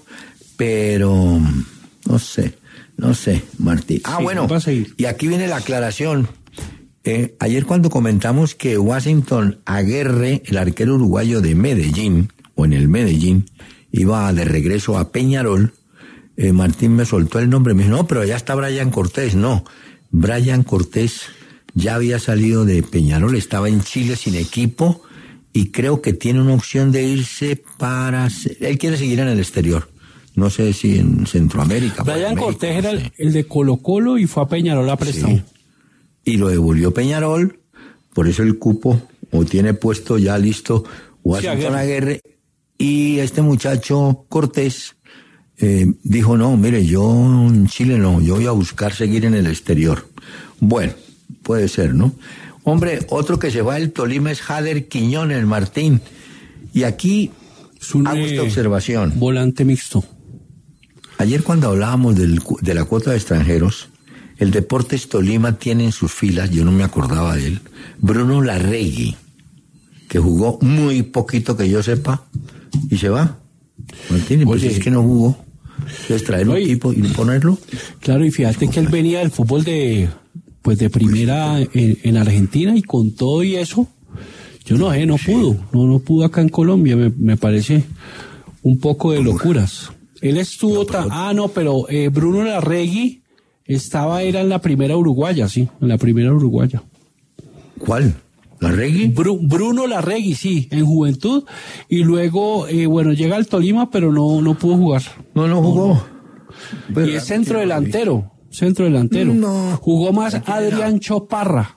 Pero, no sé. No sé, Martín. Ah, sí, bueno, y aquí viene la aclaración. Eh, ayer cuando comentamos que Washington Aguerre, el arquero uruguayo de Medellín, o en el Medellín, iba de regreso a Peñarol, eh, Martín me soltó el nombre, me dijo, no, pero ya está Brian Cortés. No, Brian Cortés ya había salido de Peñarol, estaba en Chile sin equipo, y creo que tiene una opción de irse para... Él quiere seguir en el exterior. No sé si en Centroamérica. Brian Cortés era el, el de Colo Colo y fue a Peñarol a prestado. Sí. Y lo devolvió Peñarol, por eso el cupo, o tiene puesto ya listo Washington Aguirre. Y este muchacho Cortés eh, dijo, no, mire, yo en Chile no, yo voy a buscar seguir en el exterior. Bueno, puede ser, ¿no? Hombre, otro que se va del Tolima es Jader Quiñones, Martín. Y aquí un, hago esta observación. Volante mixto. Ayer cuando hablábamos del, de la cuota de extranjeros, el Deportes Tolima tiene en sus filas, yo no me acordaba de él, Bruno Larregui, que jugó muy poquito que yo sepa, y se va. Martín, pues es que no jugó. Entonces traer un tipo y ponerlo. Claro, y fíjate que él venía del fútbol de pues de primera en, en Argentina, y con todo y eso, yo no sé, no pudo, no, no pudo acá en Colombia, me, me parece un poco de locuras. Él estuvo... No, pero... Ah, no, pero eh, Bruno Larregui estaba, era en la primera uruguaya, sí, en la primera uruguaya. ¿Cuál? ¿Larregui? Bru, Bruno Larregui, sí, en Juventud. Y luego, eh, bueno, llega al Tolima, pero no, no pudo jugar. No, no jugó. No. Y es centro delantero, centro delantero. No. Jugó más Adrián Choparra.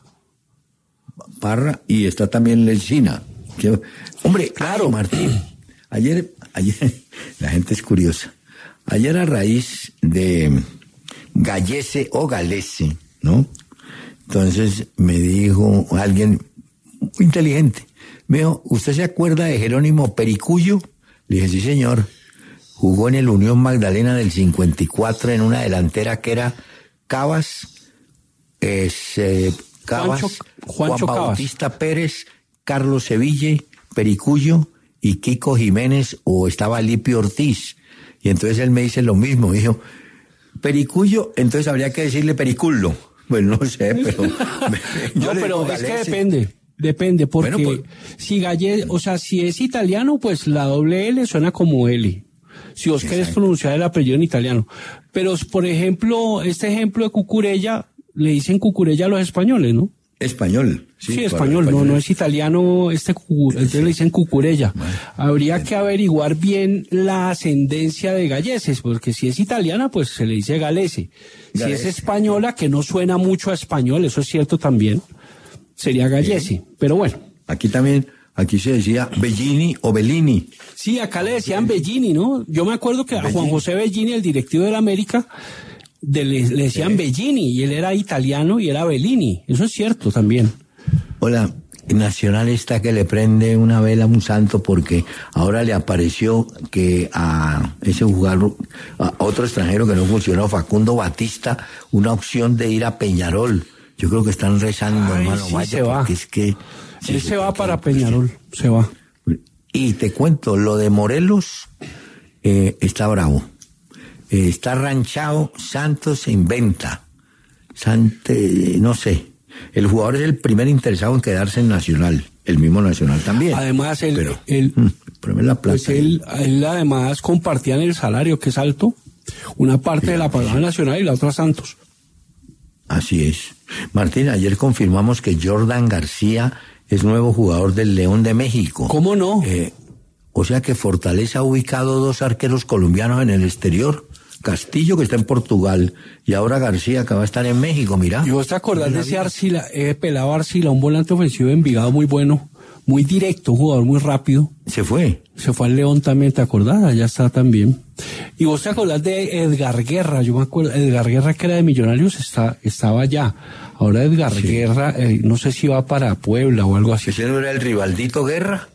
Parra, y está también Lechina. Que, hombre, claro, ay, Martín, ayer, ayer, la gente es curiosa. Ayer a raíz de Gallese o Galese, ¿no? Entonces me dijo alguien muy inteligente, me dijo, ¿usted se acuerda de Jerónimo Pericullo? Le dije, sí señor, jugó en el Unión Magdalena del cincuenta y cuatro en una delantera que era Cabas, es, eh, Cabas, Juancho, Juancho Juan Bautista Cabas. Pérez, Carlos Seville, Pericullo y Kiko Jiménez, o estaba Lipio Ortiz. Y entonces él me dice lo mismo, dijo, Pericullo, entonces habría que decirle Pericullo. Bueno, no sé, pero... no, pero es que depende, depende, porque bueno, pues, si Galle, o sea, si es italiano, pues la doble L suena como L. Si vos querés pronunciar el apellido en italiano. Pero, por ejemplo, este ejemplo de Cucurella, le dicen Cucurella a los españoles, ¿no? Español. Sí, sí español, no, no es italiano, este entonces sí. Le dicen Cucurella. Bueno, habría bien. que averiguar bien la ascendencia de Galleses, porque si es italiana, pues se le dice Galese. Galese. Si es española, que no suena mucho a español, eso es cierto también, sería Gallese. Bien. Pero bueno. Aquí también, aquí se decía Bellini o Bellini. Sí, acá le decían Bellini, ¿no? Yo me acuerdo que Bellini. A Juan José Bellini, el directivo de la América, de, le, le decían sí. Bellini, y él era italiano y era Bellini. Eso es cierto también. Hola, Nacional está que le prende una vela a un santo porque ahora le apareció que a ese jugador, a otro extranjero que no funcionó, Facundo Batista, una opción de ir a Peñarol. Yo creo que están rezando, Ay, hermano, sí, vaya, se va. Es que... Sí, Él se, se va para Peñarol, sí. se va. Y te cuento, lo de Morelos eh, está bravo. Eh, está ranchado, Santos se inventa. Sante, no sé. El jugador es el primer interesado en quedarse en Nacional, el mismo Nacional también. Además, él, Pero, él, el problema es la plata. Pues él, él además compartían el salario, que es alto. Una parte de la Pagoda Nacional y la otra Santos. Así es. Martín, ayer confirmamos que Jordan García es nuevo jugador del León de México. ¿Cómo no? Eh, o sea que Fortaleza ha ubicado dos arqueros colombianos en el exterior. Castillo, que está en Portugal, y ahora García, que va a estar en México, mira. ¿Y vos te acordás de ese Arcila, eh, pelado Arcila, un volante ofensivo de Envigado muy bueno, muy directo, un jugador muy rápido? Se fue. Se fue al León también, ¿te acordás? Allá está también. Y vos te acordás de Edgar Guerra, yo me acuerdo, Edgar Guerra, que era de Millonarios, está, estaba allá. Ahora Edgar sí. Guerra, eh, no sé si va para Puebla o algo así. ¿Ese no era el Rivaldito Guerra?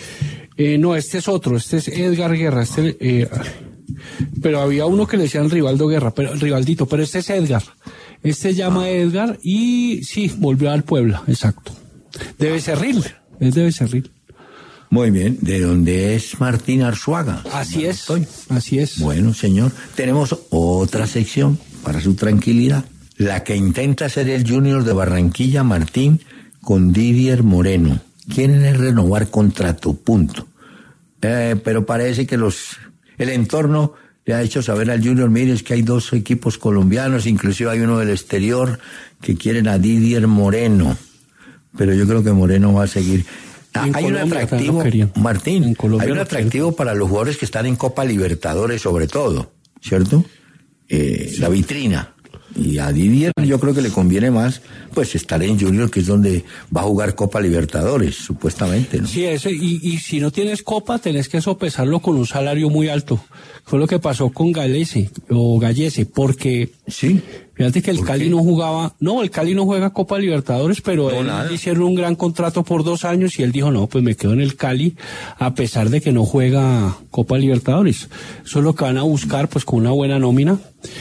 Eh, no, este es otro, este es Edgar Guerra, este... Eh, pero había uno que le decían Rivaldo Guerra, pero Rivaldito, pero este es Edgar. Este se llama ah. Edgar y sí, volvió al Puebla, exacto. De Becerril, es de Becerril. Muy bien, ¿de dónde es Martín Arzuaga? Así es, estoy. Así es. Bueno, señor, tenemos otra sección para su tranquilidad, la que intenta hacer el Junior de Barranquilla, Martín, con Didier Moreno. Quieren renovar contrato, punto. Eh, pero parece que los... El entorno le ha hecho saber al Junior, mire, es que hay dos equipos colombianos, inclusive hay uno del exterior, que quieren a Didier Moreno. Pero yo creo que Moreno va a seguir. Ah, hay Colombia, un atractivo, Martín, hay un atractivo para los jugadores que están en Copa Libertadores sobre todo, ¿cierto? Eh, sí. La vitrina. Y a Didier yo creo que le conviene más pues estar en Junior, que es donde va a jugar Copa Libertadores, supuestamente, ¿no? Sí, eso, y, y si no tienes Copa, tenés que sopesarlo con un salario muy alto. Fue lo que pasó con Galese, o Gallese, porque... Sí. Fíjate que el Cali qué? no jugaba... No, el Cali no juega Copa Libertadores, pero no, él nada. hicieron un gran contrato por dos años y él dijo, no, pues me quedo en el Cali, a pesar de que no juega Copa Libertadores. Eso es lo que van a buscar, pues con una buena nómina.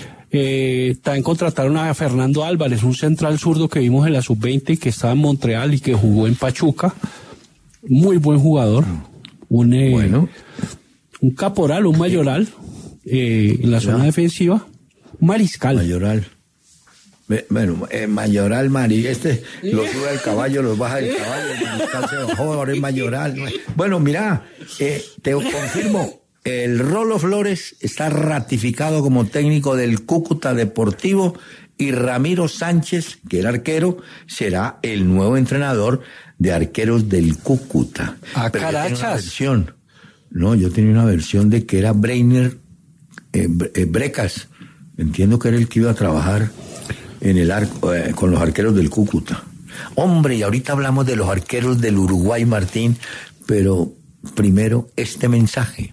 Eh, también contrataron a Fernando Álvarez, un central zurdo que vimos en la sub veinte, que estaba en Montreal y que jugó en Pachuca. Muy buen jugador. Un, eh, bueno. un caporal, un mayoral, eh, en la zona ya. defensiva. Un mariscal. Mayoral. Bueno, eh, mayoral, Mari, este lo sube al caballo, los baja del caballo, el mariscal se bajó, ahora es mayoral. Bueno, mira, eh, te confirmo. El Rolo Flores está ratificado como técnico del Cúcuta Deportivo y Ramiro Sánchez, que era arquero, será el nuevo entrenador de arqueros del Cúcuta. ¡Ah, Pero carachas! Yo tenía una versión, no, yo tenía una versión de que era Breiner eh, eh, Brecas. Entiendo que era el que iba a trabajar en el arco, eh, con los arqueros del Cúcuta. Hombre, y ahorita hablamos de los arqueros del Uruguay, Martín, pero primero este mensaje.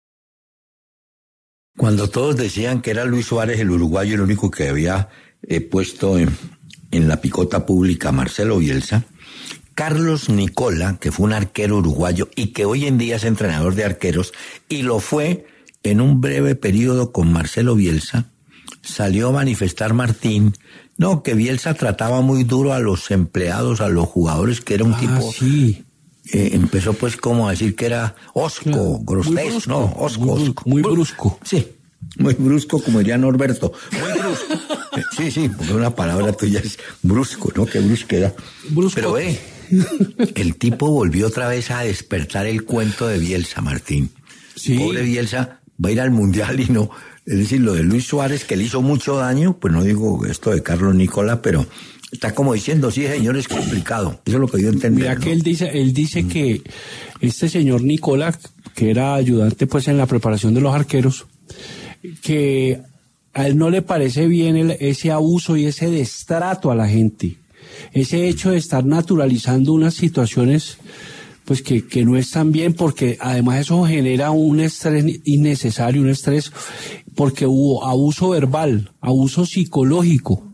Cuando todos decían que era Luis Suárez el uruguayo el único que había eh, puesto en, en la picota pública a Marcelo Bielsa, Carlos Nicola, que fue un arquero uruguayo y que hoy en día es entrenador de arqueros, y lo fue en un breve periodo con Marcelo Bielsa, salió a manifestar, Martín, no, que Bielsa trataba muy duro a los empleados, a los jugadores, que era un ah, tipo... Sí. Eh, empezó pues como a decir que era osco, claro, grosés, no, osco, muy, osco. Muy brusco. Sí, muy brusco, como diría Norberto. Muy brusco. Sí, sí, porque una palabra tuya es brusco, ¿no? Qué brusquedad. Brusco. Pero eh, el tipo volvió otra vez a despertar el cuento de Bielsa, Martín. Sí. Pobre Bielsa va a ir al Mundial y no... Es decir, lo de Luis Suárez, que le hizo mucho daño, pues no digo esto de Carlos Nicola, pero... Está como diciendo, sí, señor, es complicado. Eso es lo que yo entendí. Mira ¿no? que él dice, él dice mm. que este señor Nicola, que era ayudante pues en la preparación de los arqueros, que a él no le parece bien el, ese abuso y ese destrato a la gente. Ese hecho de estar naturalizando unas situaciones pues que, que no están bien, porque además eso genera un estrés innecesario, un estrés, porque hubo abuso verbal, abuso psicológico.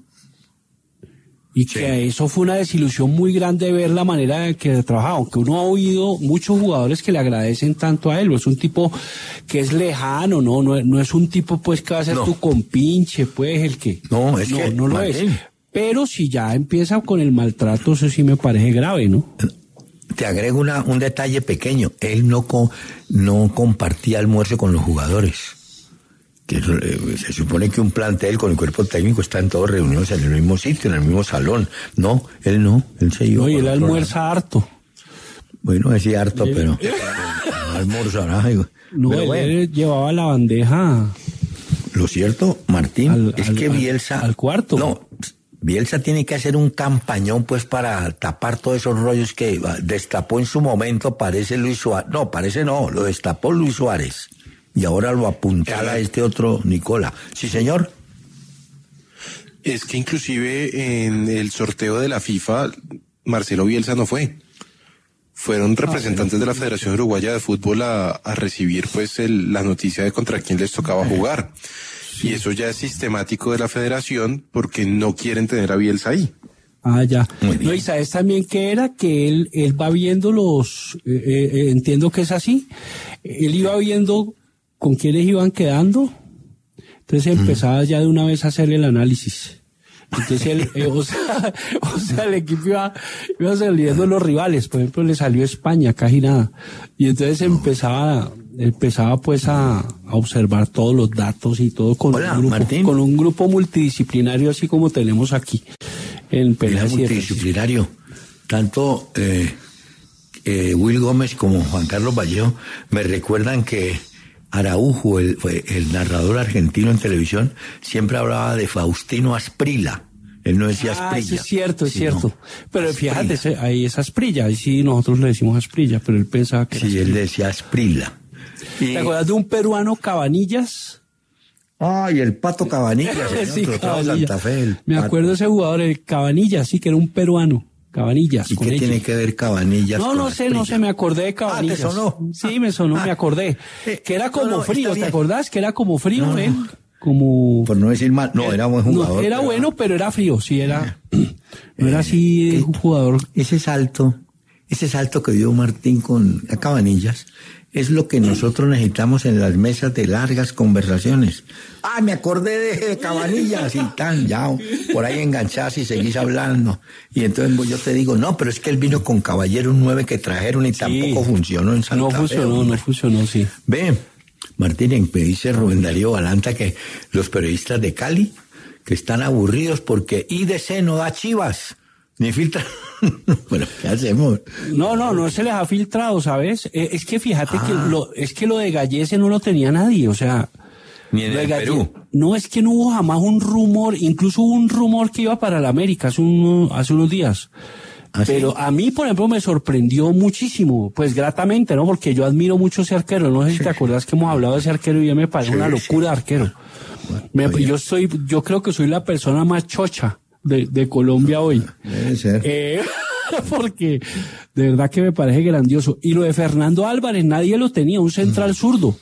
Y que sí. Eso fue una desilusión muy grande ver la manera en que trabajaba, aunque uno ha oído muchos jugadores que le agradecen tanto a él. Es un tipo que es lejano, no, no, no es un tipo pues que va a ser no. tu compinche, pues el que no, es no, que no lo Martín. es. Pero si ya empieza con el maltrato, eso sí me parece grave, ¿no? Te agrego una, un detalle pequeño. Él no co, no compartía almuerzo con los jugadores. Que se supone que un plantel con el cuerpo técnico están todos reunidos en el mismo sitio, en el mismo salón. No, él no, él se iba. Oye, él almuerza lado. harto. Bueno, decía harto, ¿Eh? pero no almuerza nada. No, pero él bueno. llevaba la bandeja. lo cierto, Martín, al, es al, que Bielsa... Al, al cuarto. No, Bielsa tiene que hacer un campañón pues para tapar todos esos rollos que destapó en su momento, parece Luis Suárez. No, parece no, lo destapó Luis Suárez. Y ahora lo apuntala este otro Nicola. Sí, señor. Es que inclusive en el sorteo de la FIFA, Marcelo Bielsa no fue. Fueron representantes de la Federación Uruguaya de Fútbol a, a recibir pues el, la noticia de contra quién les tocaba jugar. Sí. Y eso ya es sistemático de la Federación porque no quieren tener a Bielsa ahí. Ah, ya. No, y sabes también que era que él, él va viendo los, eh, eh, entiendo que es así, él iba viendo con quiénes iban quedando, entonces empezaba mm. ya de una vez a hacer el análisis. Entonces, él, eh, o, sea, o sea, el equipo iba, iba saliendo los rivales, por ejemplo, le salió España, casi nada. Y entonces empezaba, empezaba pues a, a observar todos los datos y todo con, Hola, un grupo, Martín. con un grupo multidisciplinario así como tenemos aquí en Peleas y multidisciplinario. Tanto eh, eh, Will Gómez como Juan Carlos Vallejo me recuerdan que Araujo, el, el narrador argentino en televisión, siempre hablaba de Faustino Asprilla. Él no decía ah, Asprilla. Sí, es cierto, es cierto. Pero Asprilla. Fíjate, ahí es Asprilla, ahí sí nosotros le decimos Asprilla, pero él pensaba que sí, era él Asprilla. Decía Asprilla. ¿Te y... acuerdas de un peruano, Cabanillas? Ay, el Pato Cabanillas, sí, Cabanillas. Santa Fe, el Me Pato. acuerdo de ese jugador, el Cabanillas, sí, que era un peruano. Cabanillas. ¿Y qué ellos. Tiene que ver Cabanillas? No, no sé, no sé, me acordé de Cabanillas. Ah, ¿te sonó? Sí, me sonó, ah. me acordé. Que era como no, no, frío, ¿te acordás? Que era como frío, no, él. Como... Por no decir mal, no, era buen jugador. No, era pero... bueno, pero era frío, sí, era... No era así eh, un jugador... Ese salto, ese salto que dio Martín con Cabanillas, es lo que nosotros necesitamos en las mesas de largas conversaciones. Ah, me acordé de Cabanillas y tan, ya, por ahí enganchás y seguís hablando. Y entonces yo te digo, no, pero es que él vino con Caballero nueve que trajeron y sí, tampoco funcionó en Santa No funcionó, Fe, no funcionó, sí. Ve, Martín, me dice Rubén Darío Balanta que los periodistas de Cali, que están aburridos porque I D C no da chivas. Ni filtra. Bueno, ¿qué hacemos? No, no, no se les ha filtrado, ¿sabes? Eh, es que fíjate ah. que lo, es que lo de Gallese no lo tenía nadie, o sea. Ni en el Galle... Perú. No, es que no hubo jamás un rumor, incluso hubo un rumor que iba para la América hace, un, hace unos días. ¿Ah, Pero sí? A mí, por ejemplo, me sorprendió muchísimo, pues gratamente, ¿no? Porque yo admiro mucho ese arquero. No sé si te acuerdas que hemos hablado de ese arquero y ya me parece sí, una locura sí. arquero. Bueno, me, yo soy, yo creo que soy la persona más chocha de, de Colombia hoy. Debe ser. Eh, porque de verdad que me parece grandioso. Y lo de Fernando Álvarez, nadie lo tenía, un central mm. zurdo.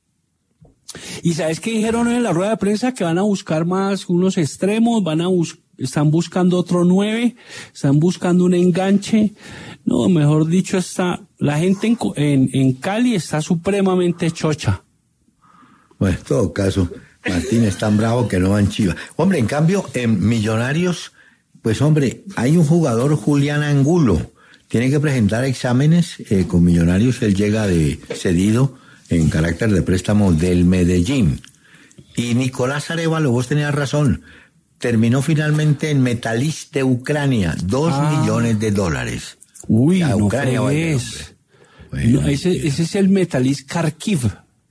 Y ¿sabes qué dijeron en la rueda de prensa? Que van a buscar más unos extremos, van a bus están buscando otro nueve, están buscando un enganche. No, mejor dicho, está la gente en, en, en Cali está supremamente chocha. Bueno, en todo caso, Martín es tan bravo que no van Chivas. Hombre, en cambio, en Millonarios, pues hombre, hay un jugador, Julián Angulo, tiene que presentar exámenes eh, con Millonarios, él llega de cedido en carácter de préstamo del Medellín. Y Nicolás Arévalo, vos tenías razón, terminó finalmente en Metalist de Ucrania, dos ah. millones de dólares. Uy, ya, no Ucrania pues. Bueno, no, ese, ese es el Metalist Kharkiv.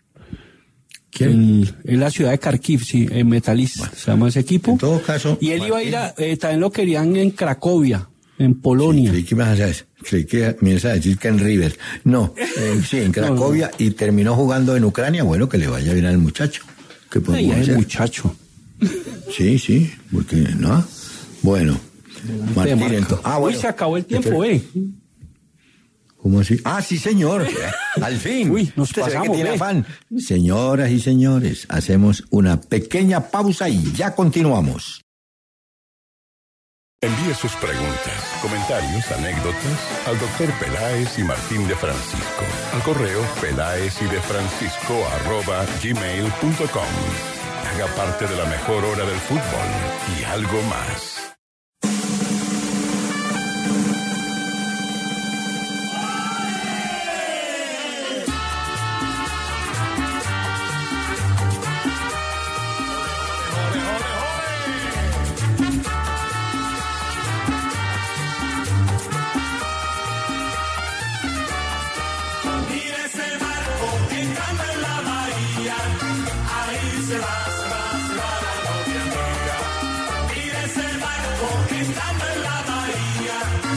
¿Quién? En la ciudad de Kharkiv, sí, en Metalist, bueno, se llama ese equipo. En todo caso. Y él Martín, iba a ir a, eh, también lo querían en Cracovia, en Polonia. Sí, creí que me ibas a decir, creí que me ibas a decir que en River. No, eh, sí, en Cracovia no, no. Y terminó jugando en Ucrania. Bueno, que le vaya bien al muchacho. ¿Qué podemos Ay, hacer? El muchacho. Sí, sí, porque no. Bueno, Martín, entonces, ah, bueno. Uy, se acabó el tiempo, eh. ¿Cómo así? Ah, sí, señor. Al fin. Uy, nos Usted pasamos, se ve que tiene afán. Señoras y señores, hacemos una pequeña pausa y ya continuamos. Envíe sus preguntas, comentarios, anécdotas al doctor Peláez y Martín de Francisco al correo peláez y de francisco arroba gmail punto com. Haga parte de la mejor hora del fútbol y algo más. Mira ese barco entrando en la bahía, ahí se va, se va.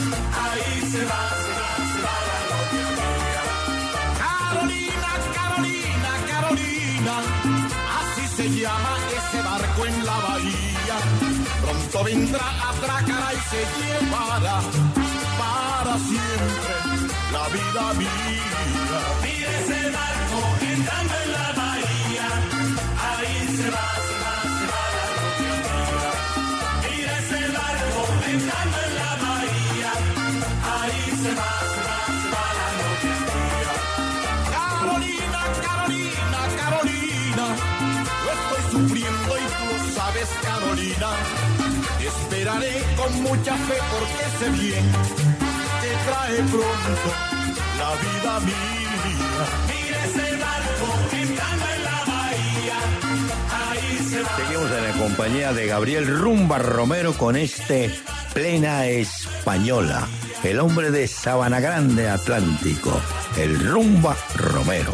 ahí se va, se va, se va la novia mía. Carolina, Carolina, Carolina, así se llama ese barco en la bahía. Pronto vendrá, atracará y se llevará para siempre la vida mía. Mira ese barco entrando en la bahía, ahí se va, se va, se va la novia mía. Mira ese barco entrando en la bahía, ahí se va, se va, se va la novia mía. Carolina, Carolina, Carolina, yo estoy sufriendo y tú lo sabes, Carolina. Te esperaré con mucha fe porque sé bien que trae pronto la vida mía. Mira ese barco entrando en la bahía, ahí se va. Seguimos en la compañía de Gabriel Rumba Romero con este Plena Española, el hombre de Sabana Grande Atlántico, el Rumba Romero.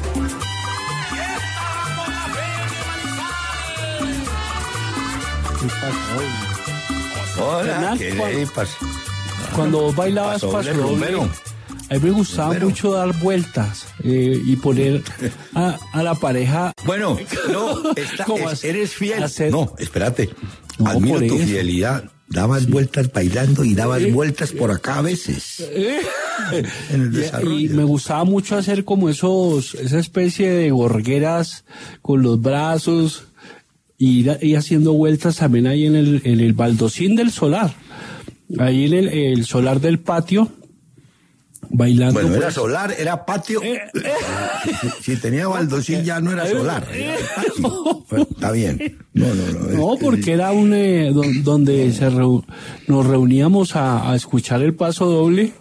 Hola, ¿qué le pasa? Cuando bailabas paso doble, a mí me gustaba Romero. mucho dar vueltas eh, y poner a, a la pareja. Bueno, no, está, es, eres fiel. Hacer... No, espérate. No, admiro tu eso. fidelidad. Dabas sí. vueltas bailando y dabas eh, vueltas por acá a veces. Eh, en el desarrollo. Y, y me gustaba mucho hacer como esos, esa especie de gorgueras con los brazos y ir, ir haciendo vueltas también ahí en el, en el baldosín del solar. Ahí en el, el solar del patio, bailando. Bueno, pues. era solar, era patio. Eh, eh. Si, si tenía baldosín ya no era solar. Era patio. Bueno, está bien. No, no, no. No, porque era un eh, don, donde se reu, nos reuníamos a, a escuchar el paso doble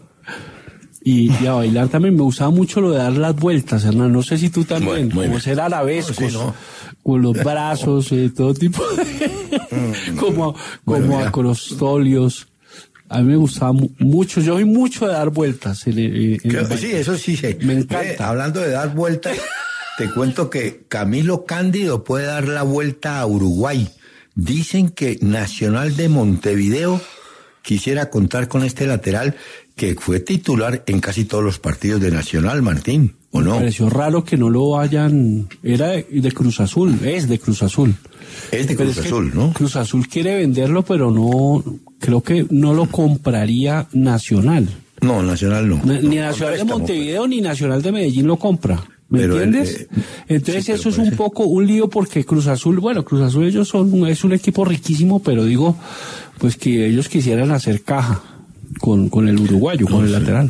y, y a bailar también. Me gustaba mucho lo de dar las vueltas, Hernán. No sé si tú también, bueno, como ser arabescos, no, sí, no. con los brazos, eh, todo tipo de... como, bueno, como acrostolios. A mí me gustaba mucho, yo soy mucho de dar vueltas. En el, en el sí, eso sí sé. Me encanta. Eh, hablando de dar vueltas, te cuento que Camilo Cándido puede dar la vuelta a Uruguay. Dicen que Nacional de Montevideo quisiera contar con este lateral que fue titular en casi todos los partidos de Nacional, Martín, ¿o no? Me pareció raro que no lo hayan... Era de, de Cruz Azul, es de Cruz Azul. Es de Cruz Azul, ¿no? Cruz Azul quiere venderlo, pero no... Creo que no lo compraría Nacional. No, Nacional no. Ni, no, ni Nacional de Montevideo ni Nacional de Medellín lo compra. ¿Me pero entiendes? El, eh, Entonces sí, eso es un poco un lío porque Cruz Azul, bueno, Cruz Azul ellos son, es un equipo riquísimo, pero digo, pues que ellos quisieran hacer caja con, con el uruguayo, no, con el sí. lateral.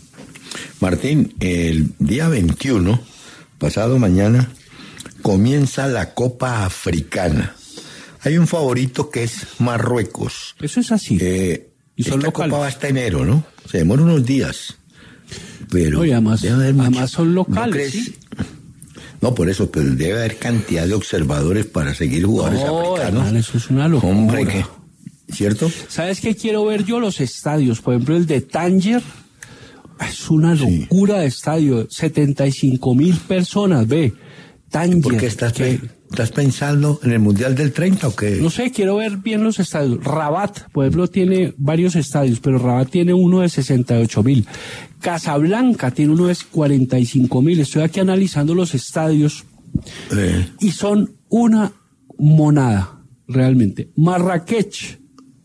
Martín, el día veintiuno, pasado mañana, comienza la Copa Africana. Hay un favorito que es Marruecos. Eso es así. Eh, y son esta locales. Copa va hasta enero, ¿no? Se demora unos días. Pero Oye, además, debe haber además mucho, son locales. ¿no, ¿sí? No, por eso, pero debe haber cantidad de observadores para seguir jugadores no, africanos. Hermano, eso es una locura. Hombre, ¿qué? ¿Cierto? ¿Sabes qué quiero ver yo? Los estadios. Por ejemplo, el de Tánger. Es una locura sí. de estadio. setenta y cinco mil personas, ve. Tánger. ¿Por qué estás, que, estás pensando en el Mundial del treinta o qué? No sé, quiero ver bien los estadios. Rabat, por ejemplo, tiene varios estadios, pero Rabat tiene uno de sesenta y ocho mil. Casablanca tiene uno de cuarenta y cinco mil. Estoy aquí analizando los estadios eh. y son una monada, realmente. Marrakech,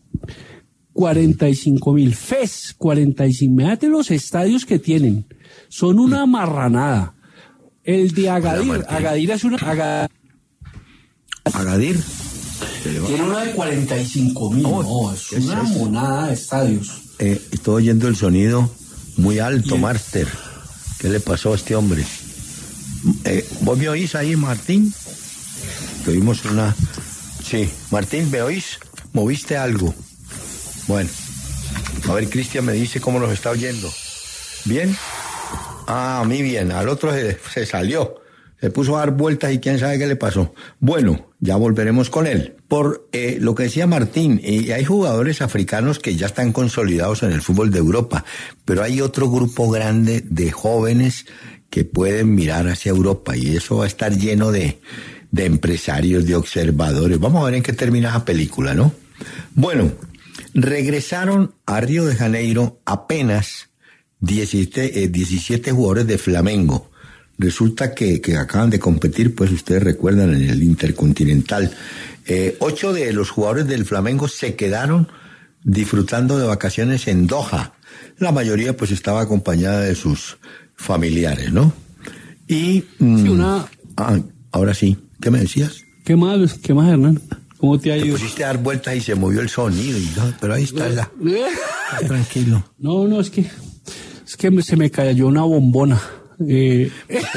cuarenta y cinco mil. Fez, cuarenta y cinco mil. Fíjate los estadios que tienen. Son una marranada. El de Agadir, Agadir es una... Agadir. Agadir. Tiene una de cuarenta y cinco mil. Oh, no, es una es monada de estadios. Eh, estoy oyendo el sonido muy alto, Máster. ¿Qué le pasó a este hombre? Eh, ¿Vos me oís ahí, Martín? Tuvimos una... Sí, Martín, ¿me oís? ¿Moviste algo? Bueno, a ver, Cristian me dice cómo nos está oyendo. ¿Bien? Ah, a mí bien, al otro se, se salió, se puso a dar vueltas y quién sabe qué le pasó. Bueno, ya volveremos con él. Por eh, lo que decía Martín, eh, hay jugadores africanos que ya están consolidados en el fútbol de Europa, pero hay otro grupo grande de jóvenes que pueden mirar hacia Europa y eso va a estar lleno de, de empresarios, de observadores. Vamos a ver en qué termina esa película, ¿no? Bueno, Regresaron a Río de Janeiro apenas diecisiete, eh, diecisiete jugadores de Flamengo. Resulta que, que acaban de competir, pues ustedes recuerdan, en el Intercontinental. Eh, ocho de los jugadores del Flamengo se quedaron disfrutando de vacaciones en Doha. La mayoría pues estaba acompañada de sus familiares, ¿no? Y... Mm, sí, una... ah, ahora sí, ¿qué me decías? ¿Qué más, qué más, Hernán? ¿Cómo te ha ido? Te pusiste a dar vueltas y se movió el sonido, y, no, pero ahí está ya. Tranquilo. No, no, es que, es que se me cayó una bombona. Eh.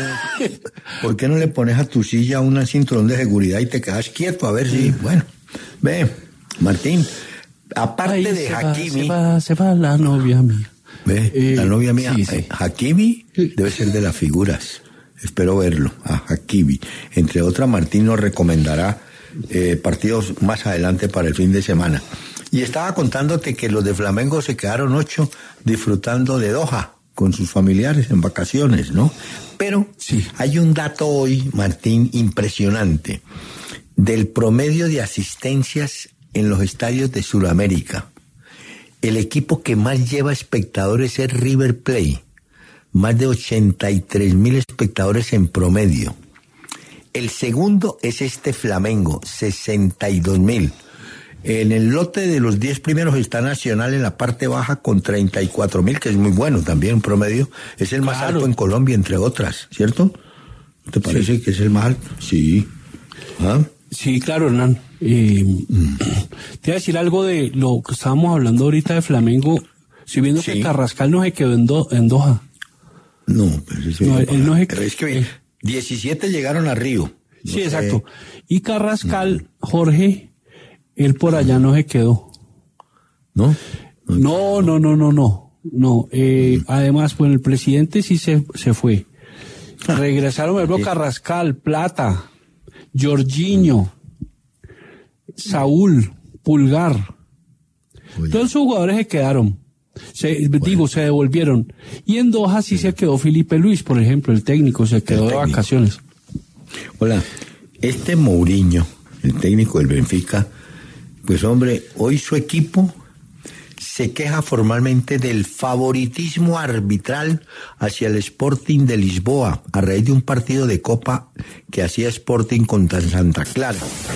¿Por qué no le pones a tu silla un cinturón de seguridad y te quedas quieto? A ver si, bueno, ve, Martín, aparte Ay, de Hakimi... Se va, se va la novia mía. Ve, eh, la novia mía, sí, sí. Hakimi debe ser de las figuras. Espero verlo, a Hakimi. Entre otras, Martín nos recomendará eh, partidos más adelante para el fin de semana. Y estaba contándote que los de Flamengo se quedaron ocho disfrutando de Doha con sus familiares en vacaciones, ¿no? Pero sí, hay un dato hoy, Martín, impresionante, del promedio de asistencias en los estadios de Sudamérica. El equipo que más lleva espectadores es River Plate, más de ochenta y tres mil espectadores en promedio. El segundo es este Flamengo, sesenta y dos mil. En el lote de los diez primeros está Nacional en la parte baja con treinta y cuatro mil, que es muy bueno también en promedio. Es el más claro. alto en Colombia, entre otras, ¿cierto? ¿Te parece sí. que es el más alto? Sí. ¿Ah? Sí, claro, Hernán. Eh, mm. Te voy a decir algo de lo que estábamos hablando ahorita de Flamengo. Estoy viendo sí. que Carrascal no se quedó en, Do, en Doha. No, pero es, no, él no se pero es que diecisiete llegaron a Río. No sí, sé. Exacto. Y Carrascal, no. Jorge... Él por allá no se quedó. ¿No? No, no, no, no, no. No. Eh, además, pues el presidente sí se, se fue. Regresaron, por ejemplo, Carrascal, Plata, Jorginho, Saúl, Pulgar. Oye. Todos esos jugadores se quedaron. Se, bueno. Digo, se devolvieron. Y en Doha sí, sí se quedó Felipe Luis, por ejemplo, el técnico, se quedó de vacaciones. Hola, este Mourinho, el técnico del Benfica, pues hombre, hoy su equipo se queja formalmente del favoritismo arbitral hacia el Sporting de Lisboa a raíz de un partido de Copa que hacía Sporting contra Santa Clara.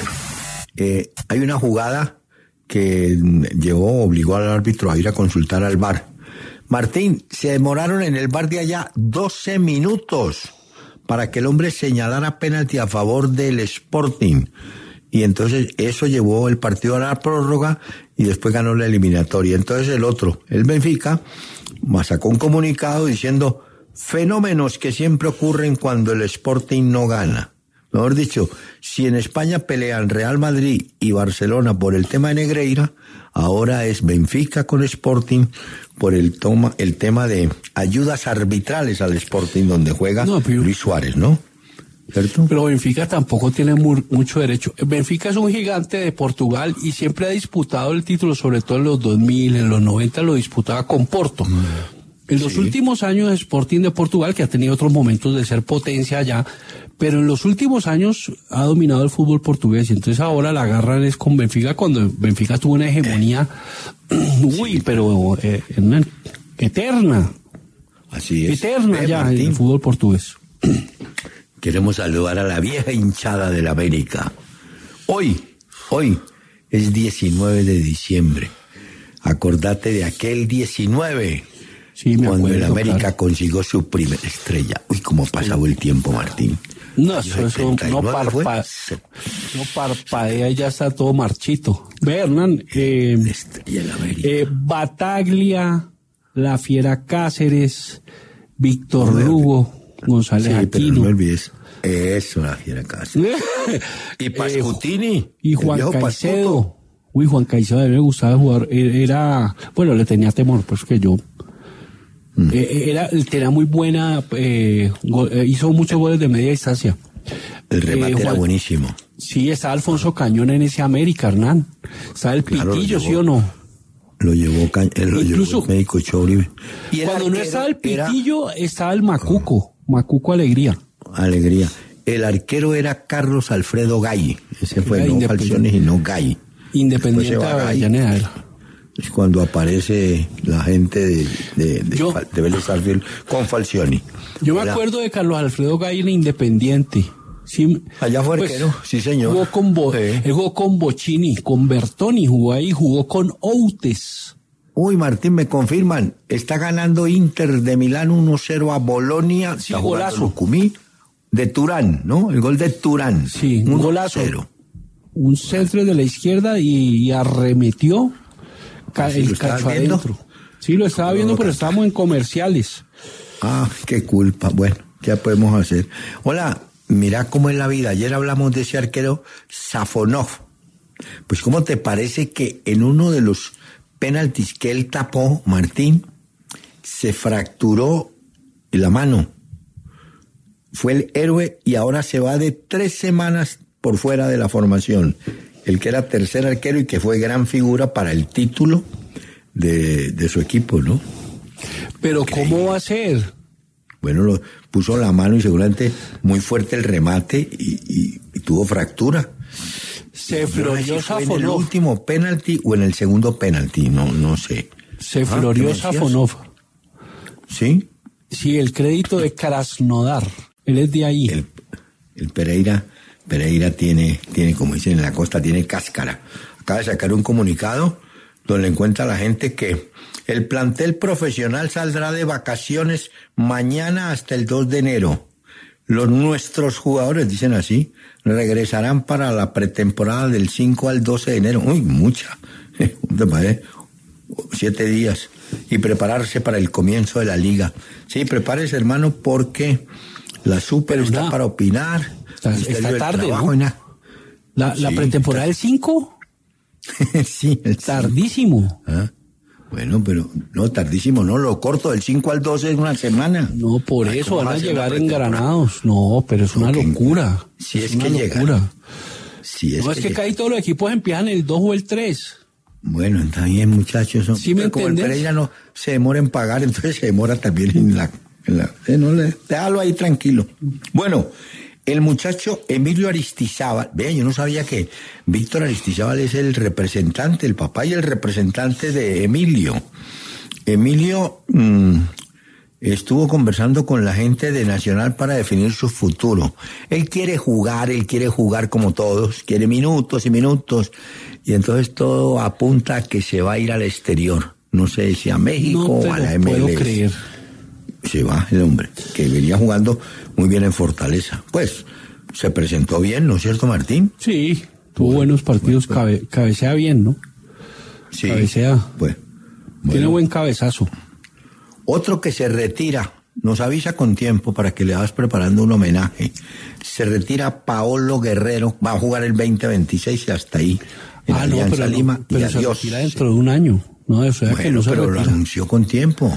Eh, hay una jugada que llevó, obligó al árbitro a ir a consultar al V A R. Martín, se demoraron en el V A R de allá doce minutos para que el hombre señalara penalti a favor del Sporting. Y entonces eso llevó el partido a la prórroga y después ganó la eliminatoria. Entonces el otro, el Benfica, sacó un comunicado diciendo fenómenos que siempre ocurren cuando el Sporting no gana. Mejor dicho, si en España pelean Real Madrid y Barcelona por el tema de Negreira, ahora es Benfica con Sporting por el, toma, el tema de ayudas arbitrales al Sporting donde juega no, pero... Luis Suárez, ¿no? ¿Cierto? Pero Benfica tampoco tiene mu- mucho derecho. Benfica es un gigante de Portugal y siempre ha disputado el título, sobre todo en los dos mil, en los noventa lo disputaba con Porto. Mm. En los sí. últimos años Sporting de Portugal, que ha tenido otros momentos de ser potencia allá, pero en los últimos años ha dominado el fútbol portugués y entonces ahora la agarran es con Benfica cuando Benfica tuvo una hegemonía, uy, sí. pero eh, eterna. Así es. Eterna eh, ya Martín. En el fútbol portugués. Queremos saludar a la vieja hinchada del América. Hoy, hoy es diecinueve de diciembre. Acordate de aquel diecinueve, sí, me cuando acuerdo, el América claro. consiguió su primera estrella. Uy, cómo ha pasado el tiempo, Martín. No, eso, eso no, parpa, no parpadea y ya está todo marchito. Ve, Hernán, eh, eh, Bataglia, La Fiera Cáceres, Víctor no, Lugo, González sí, Aquino. Pero no me olvides. Eso, La Fiera Cáceres. Y Pascutini. Eh, y Juan Caicedo. Uy, Juan Caicedo, a mí me gustaba jugar. Era, bueno, le tenía temor, pues que yo. Mm. Eh, era, tenía muy buena, eh, go, eh, hizo muchos goles de media distancia. El remate eh, Juan, era buenísimo. Sí, estaba Alfonso Cañón en ese América, Hernán. Estaba el claro, Pitillo, ¿sí o no? Lo llevó, él lo Incluso, llevó el médico Chori. Y cuando no estaba el Pitillo, era, estaba el Macuco. Macuco Alegría. Alegría. El arquero era Carlos Alfredo Gay. Ese fue, no Falciones y no Gay. Independiente de Avellaneda era. es cuando aparece la gente de, de, de, Yo, de Vélez Sarsfield con Falcioni. Yo me Hola. acuerdo de Carlos Alfredo Gay en Independiente. Sí, Allá fue pues, arquero, sí señor. Jugó con, Bo, Sí. él jugó con Bocini, con Bertoni, jugó ahí, jugó con Outes. Uy, Martín, me confirman, está ganando Inter de Milán uno cero a Bolonia. Sí, está jugando golazo. Lucumí de Turán, ¿no? El gol de Turán. Sí, un golazo. cero. Un centro de la izquierda y, y arremetió ca- ¿Sí lo el estabas cacho viendo? adentro. Sí, lo estaba viendo, pero estábamos en comerciales. Ah, qué culpa. Bueno, ¿qué podemos hacer? Hola, mira cómo es la vida. Ayer hablamos de ese arquero Safonov. Pues, ¿cómo te parece que en uno de los penaltis que él tapó, Martín, se fracturó la mano? Fue el héroe y ahora se va de tres semanas por fuera de la formación. El que era tercer arquero y que fue gran figura para el título de, de su equipo, ¿no? Pero Increíble. ¿cómo va a ser? Bueno, lo, puso la mano y seguramente muy fuerte el remate y, y, y tuvo fractura. Se Yo no sé si floreó fue en el Safonov. último penalti o en el segundo penalti, no, no sé. Se Ah, ¿qué floreó me decías? Safonov. ¿Sí? Sí, el crédito de Krasnodar. Él es de ahí. El, el Pereira, Pereira tiene, tiene, como dicen en la costa, tiene cáscara. Acaba de sacar un comunicado donde encuentra a la gente que el plantel profesional saldrá de vacaciones mañana hasta el dos de enero. Los nuestros jugadores, dicen así, regresarán para la pretemporada del cinco al doce de enero. Uy, mucha. ¿Te parece? Siete días. Y prepararse para el comienzo de la liga. Sí, prepárese, hermano, porque la Super Pero está nada. para opinar. Está- Ministerio está del tarde, Trabajo ¿no? y nada. La, la Sí, pretemporada del cinco, sí, el tardísimo. Ah, bueno, pero no, tardísimo, no, lo corto del cinco al doce es una semana. No, por Ay, eso ¿cómo van va a a ser llegar la pretemporada? engranados. No, pero es No, una que- locura. si es una que llegan. locura. Si es No, es que que llega. casi todos los equipos empiezan el dos o el tres. Bueno, está bien, muchachos. son- ¿Sí me como el entendés? Pereira no se demora en pagar, entonces se demora también en la... En la eh, no le, déjalo ahí tranquilo. Bueno, el muchacho Emilio Aristizábal, vean, yo no sabía que Víctor Aristizábal es el representante, el papá y el representante de Emilio. Emilio mmm, estuvo conversando con la gente de Nacional para definir su futuro. Él quiere jugar, él quiere jugar como todos, quiere minutos y minutos, y entonces todo apunta a que se va a ir al exterior. No sé si a México No o te a la lo M L S. puedo creer. Se va el hombre, que venía jugando muy bien en Fortaleza. Pues, se presentó bien, ¿no es cierto, Martín? Sí, tuvo buenos partidos, bueno, cabe- cabecea bien, ¿no? Sí. Cabecea. Pues, Tiene bueno. buen cabezazo. Otro que se retira, nos avisa con tiempo para que le vas preparando un homenaje. Se retira Paolo Guerrero, va a jugar el veinte veintiséis y hasta ahí. En Ah, no, Alianza pero, no, Lima y pero se adiós. retira dentro de un año. No, o sea que Bueno, no se pero lo retira. anunció con tiempo.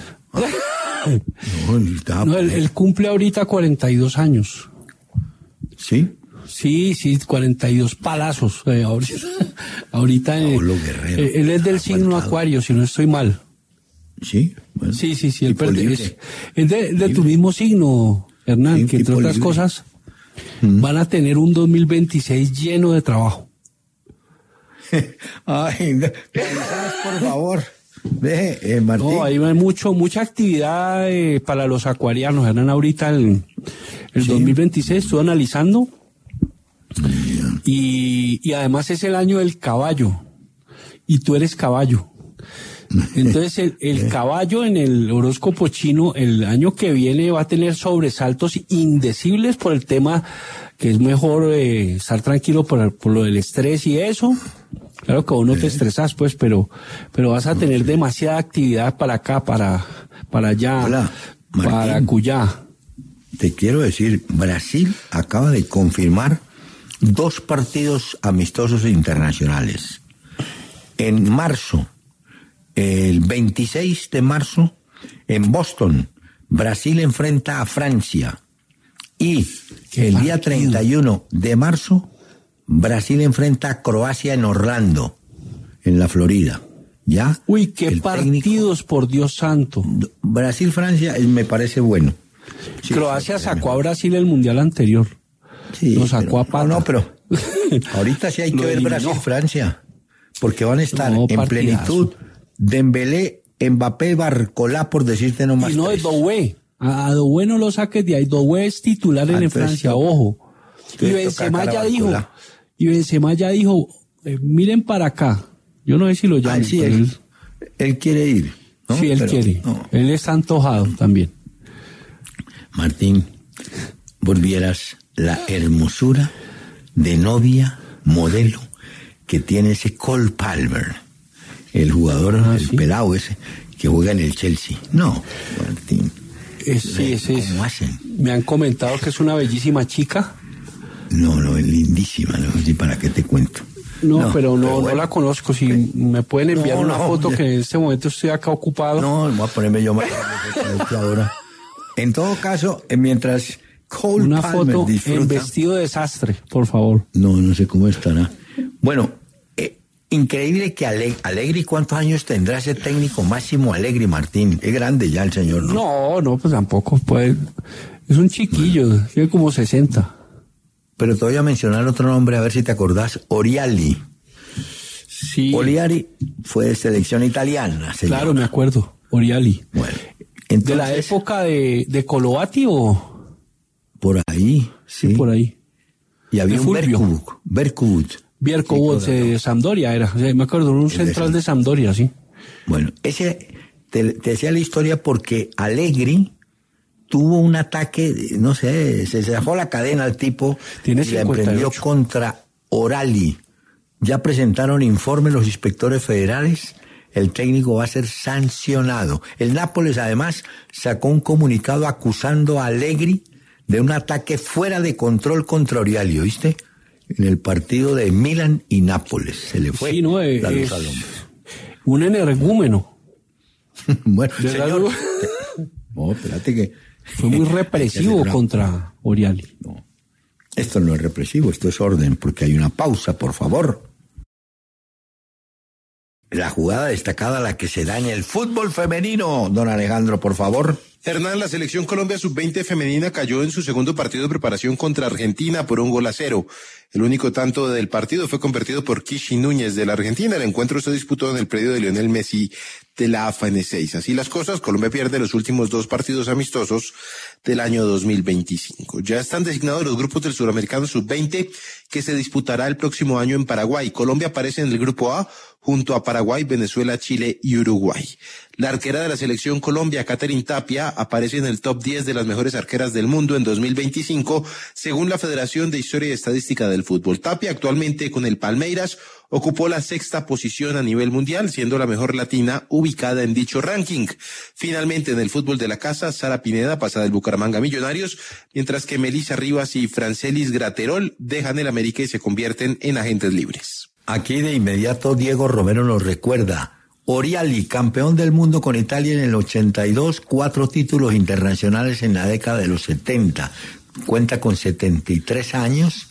No, él estaba- No, él, él cumple ahorita cuarenta y dos años. ¿Sí? Sí, sí, cuarenta y dos palazos. Eh, ahorita, ahorita eh, Paolo Guerrero. eh, él es del signo Aguantado. Acuario, si no estoy mal. ¿Sí? Bueno. Sí, sí, sí, él Tipo pertenece. libre. Es de, de tu mismo signo, Hernán, Sí, que entre tipo otras libre. cosas van a tener un dos mil veintiséis lleno de trabajo. Ay, no, quizás, por favor. Deje, eh, Martín. No, hay mucho, mucha actividad eh, para los acuarianos. Hernán, ahorita el, el Sí. dos mil veintiséis estuve analizando y, y además es el año del caballo y tú eres caballo. Entonces el, el caballo en el horóscopo chino el año que viene va a tener sobresaltos indecibles por el tema que es mejor eh, estar tranquilo por, por lo del estrés y eso. Claro que vos no te estresás pues, pero, pero vas a tener demasiada actividad para acá, para, para allá, Hola, Martín. para Cuyá. Te quiero decir, Brasil acaba de confirmar dos partidos amistosos internacionales. En marzo, el veintiséis de marzo, en Boston, Brasil enfrenta a Francia. Y Qué el día partido. treinta y uno de marzo, Brasil enfrenta a Croacia en Orlando, en la Florida. ¿Ya? Uy, qué El técnico- partidos, por Dios santo. Brasil-Francia eh, me parece bueno. Sí, Croacia sí, sacó a Brasil el mundial anterior. Sí, Lo sacó pero- a pata. No, no, pero ahorita sí hay Lo que ver eliminó. Brasil-Francia, porque van a estar No, en partidazo. plenitud Dembélé, Mbappé, Barcolá, por decirte nomás. Y no tres. es Doué. A, a Doué no lo saques de ahí. Doué es titular en, en Francia, toca, ojo. Y Benzema ya dijo, y Benzema ya dijo, eh, miren para acá. Yo no sé si lo llaman. Ah, sí, él, él, él quiere ir. ¿no? Sí, él Pero, quiere. No. Él está antojado también. Martín, volvieras la hermosura de novia, modelo, que tiene ese Cole Palmer, el jugador, ah, el ¿sí? pelado ese, que juega en el Chelsea. No, Martín. Es, sí, es, es, ¿Cómo hacen? Me han comentado que es una bellísima chica. No, no, es lindísima, no sé para qué te cuento. No, no pero no, pero bueno. No la conozco. Si me pueden enviar no, una no, foto ya. que en este momento estoy acá ocupado. No, voy a ponerme yo más ahora. En todo caso, mientras Cole una Palmer foto disfruta, en vestido de sastre, por favor. No, no sé cómo estará. Bueno, eh, increíble que Ale- Allegri, ¿cuántos años tendrá ese técnico Máximo Allegri, Martín? Es grande ya el señor, ¿no? No, no, pues tampoco puede. Es un chiquillo, bueno. Tiene como sesenta. Pero te voy a mencionar otro nombre, a ver si te acordás. Oriali. Sí. Oriali fue de selección italiana. Señora. Claro, me acuerdo. Oriali. Bueno. Entonces, ¿de la época de, de Colovati o...? Por ahí, sí. sí por ahí. Y había de un Berkut. Berkut. Berkut de, de Sampdoria era. O sea, me acuerdo, un central de, de Sampdoria, sí. Bueno, ese, te, te decía la historia porque Allegri tuvo un ataque, no sé, se zafó la cadena al tipo. Tiene y la emprendió contra Orali. Ya presentaron informe los inspectores federales. El técnico va a ser sancionado. El Nápoles, además, sacó un comunicado acusando a Allegri de un ataque fuera de control contra Oriali, ¿oíste? En el partido de Milan y Nápoles. Se le fue sí, no, es, la luz al hombre. Un energúmeno. Bueno, señor... No, espérate que... Fue muy represivo contra Oriali. No, esto no es represivo, esto es orden, porque hay una pausa, por favor. La jugada destacada, la que se da en el fútbol femenino. Don Alejandro, por favor. Hernán, la selección Colombia sub veinte femenina cayó en su segundo partido de preparación contra Argentina por un gol a cero. El único tanto del partido fue convertido por Kishi Núñez de la Argentina. El encuentro se disputó en el predio de Lionel Messi de la A F A N seis. Así las cosas, Colombia pierde los últimos dos partidos amistosos del año dos mil veinticinco. Ya están designados los grupos del Suramericano sub veinte que se disputará el próximo año en Paraguay. Colombia aparece en el grupo A junto a Paraguay, Venezuela, Chile y Uruguay. La arquera de la selección Colombia, Katherine Tapia, aparece en el top diez de las mejores arqueras del mundo en dos mil veinticinco, según la Federación de Historia y Estadística del Fútbol. Tapia, actualmente con el Palmeiras, ocupó la sexta posición a nivel mundial, siendo la mejor latina ubicada en dicho ranking. Finalmente, en el fútbol de la casa, Sara Pineda pasa del Bucaramanga Millonarios, mientras que Melissa Rivas y Francelis Graterol dejan el América y se convierten en agentes libres. Aquí de inmediato Diego Romero nos recuerda. Oriali, campeón del mundo con Italia en el ochenta y dos, cuatro títulos internacionales en la década de los setenta. Cuenta con setenta y tres años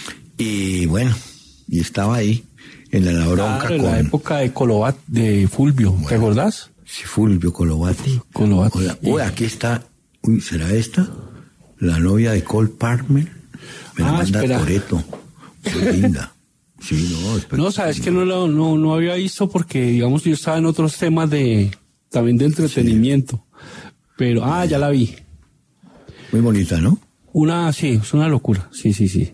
y bueno, y estaba ahí en la Lauronca. Claro, en con... la época de Colovati, de Fulvio, bueno, ¿te acordás? Sí, Fulvio Colovati. Colovati. Hola, uy, aquí está, uy, ¿será esta? La novia de Cole Palmer. Me la ah, manda espera. Toretto. Muy linda. Sí, no, no, sabes que no, lo, no no había visto porque, digamos, yo estaba en otros temas de también de entretenimiento. Sí. Pero, ah, ya la vi. Muy bonita, ¿no? Una, sí, es una locura. Sí, sí, sí.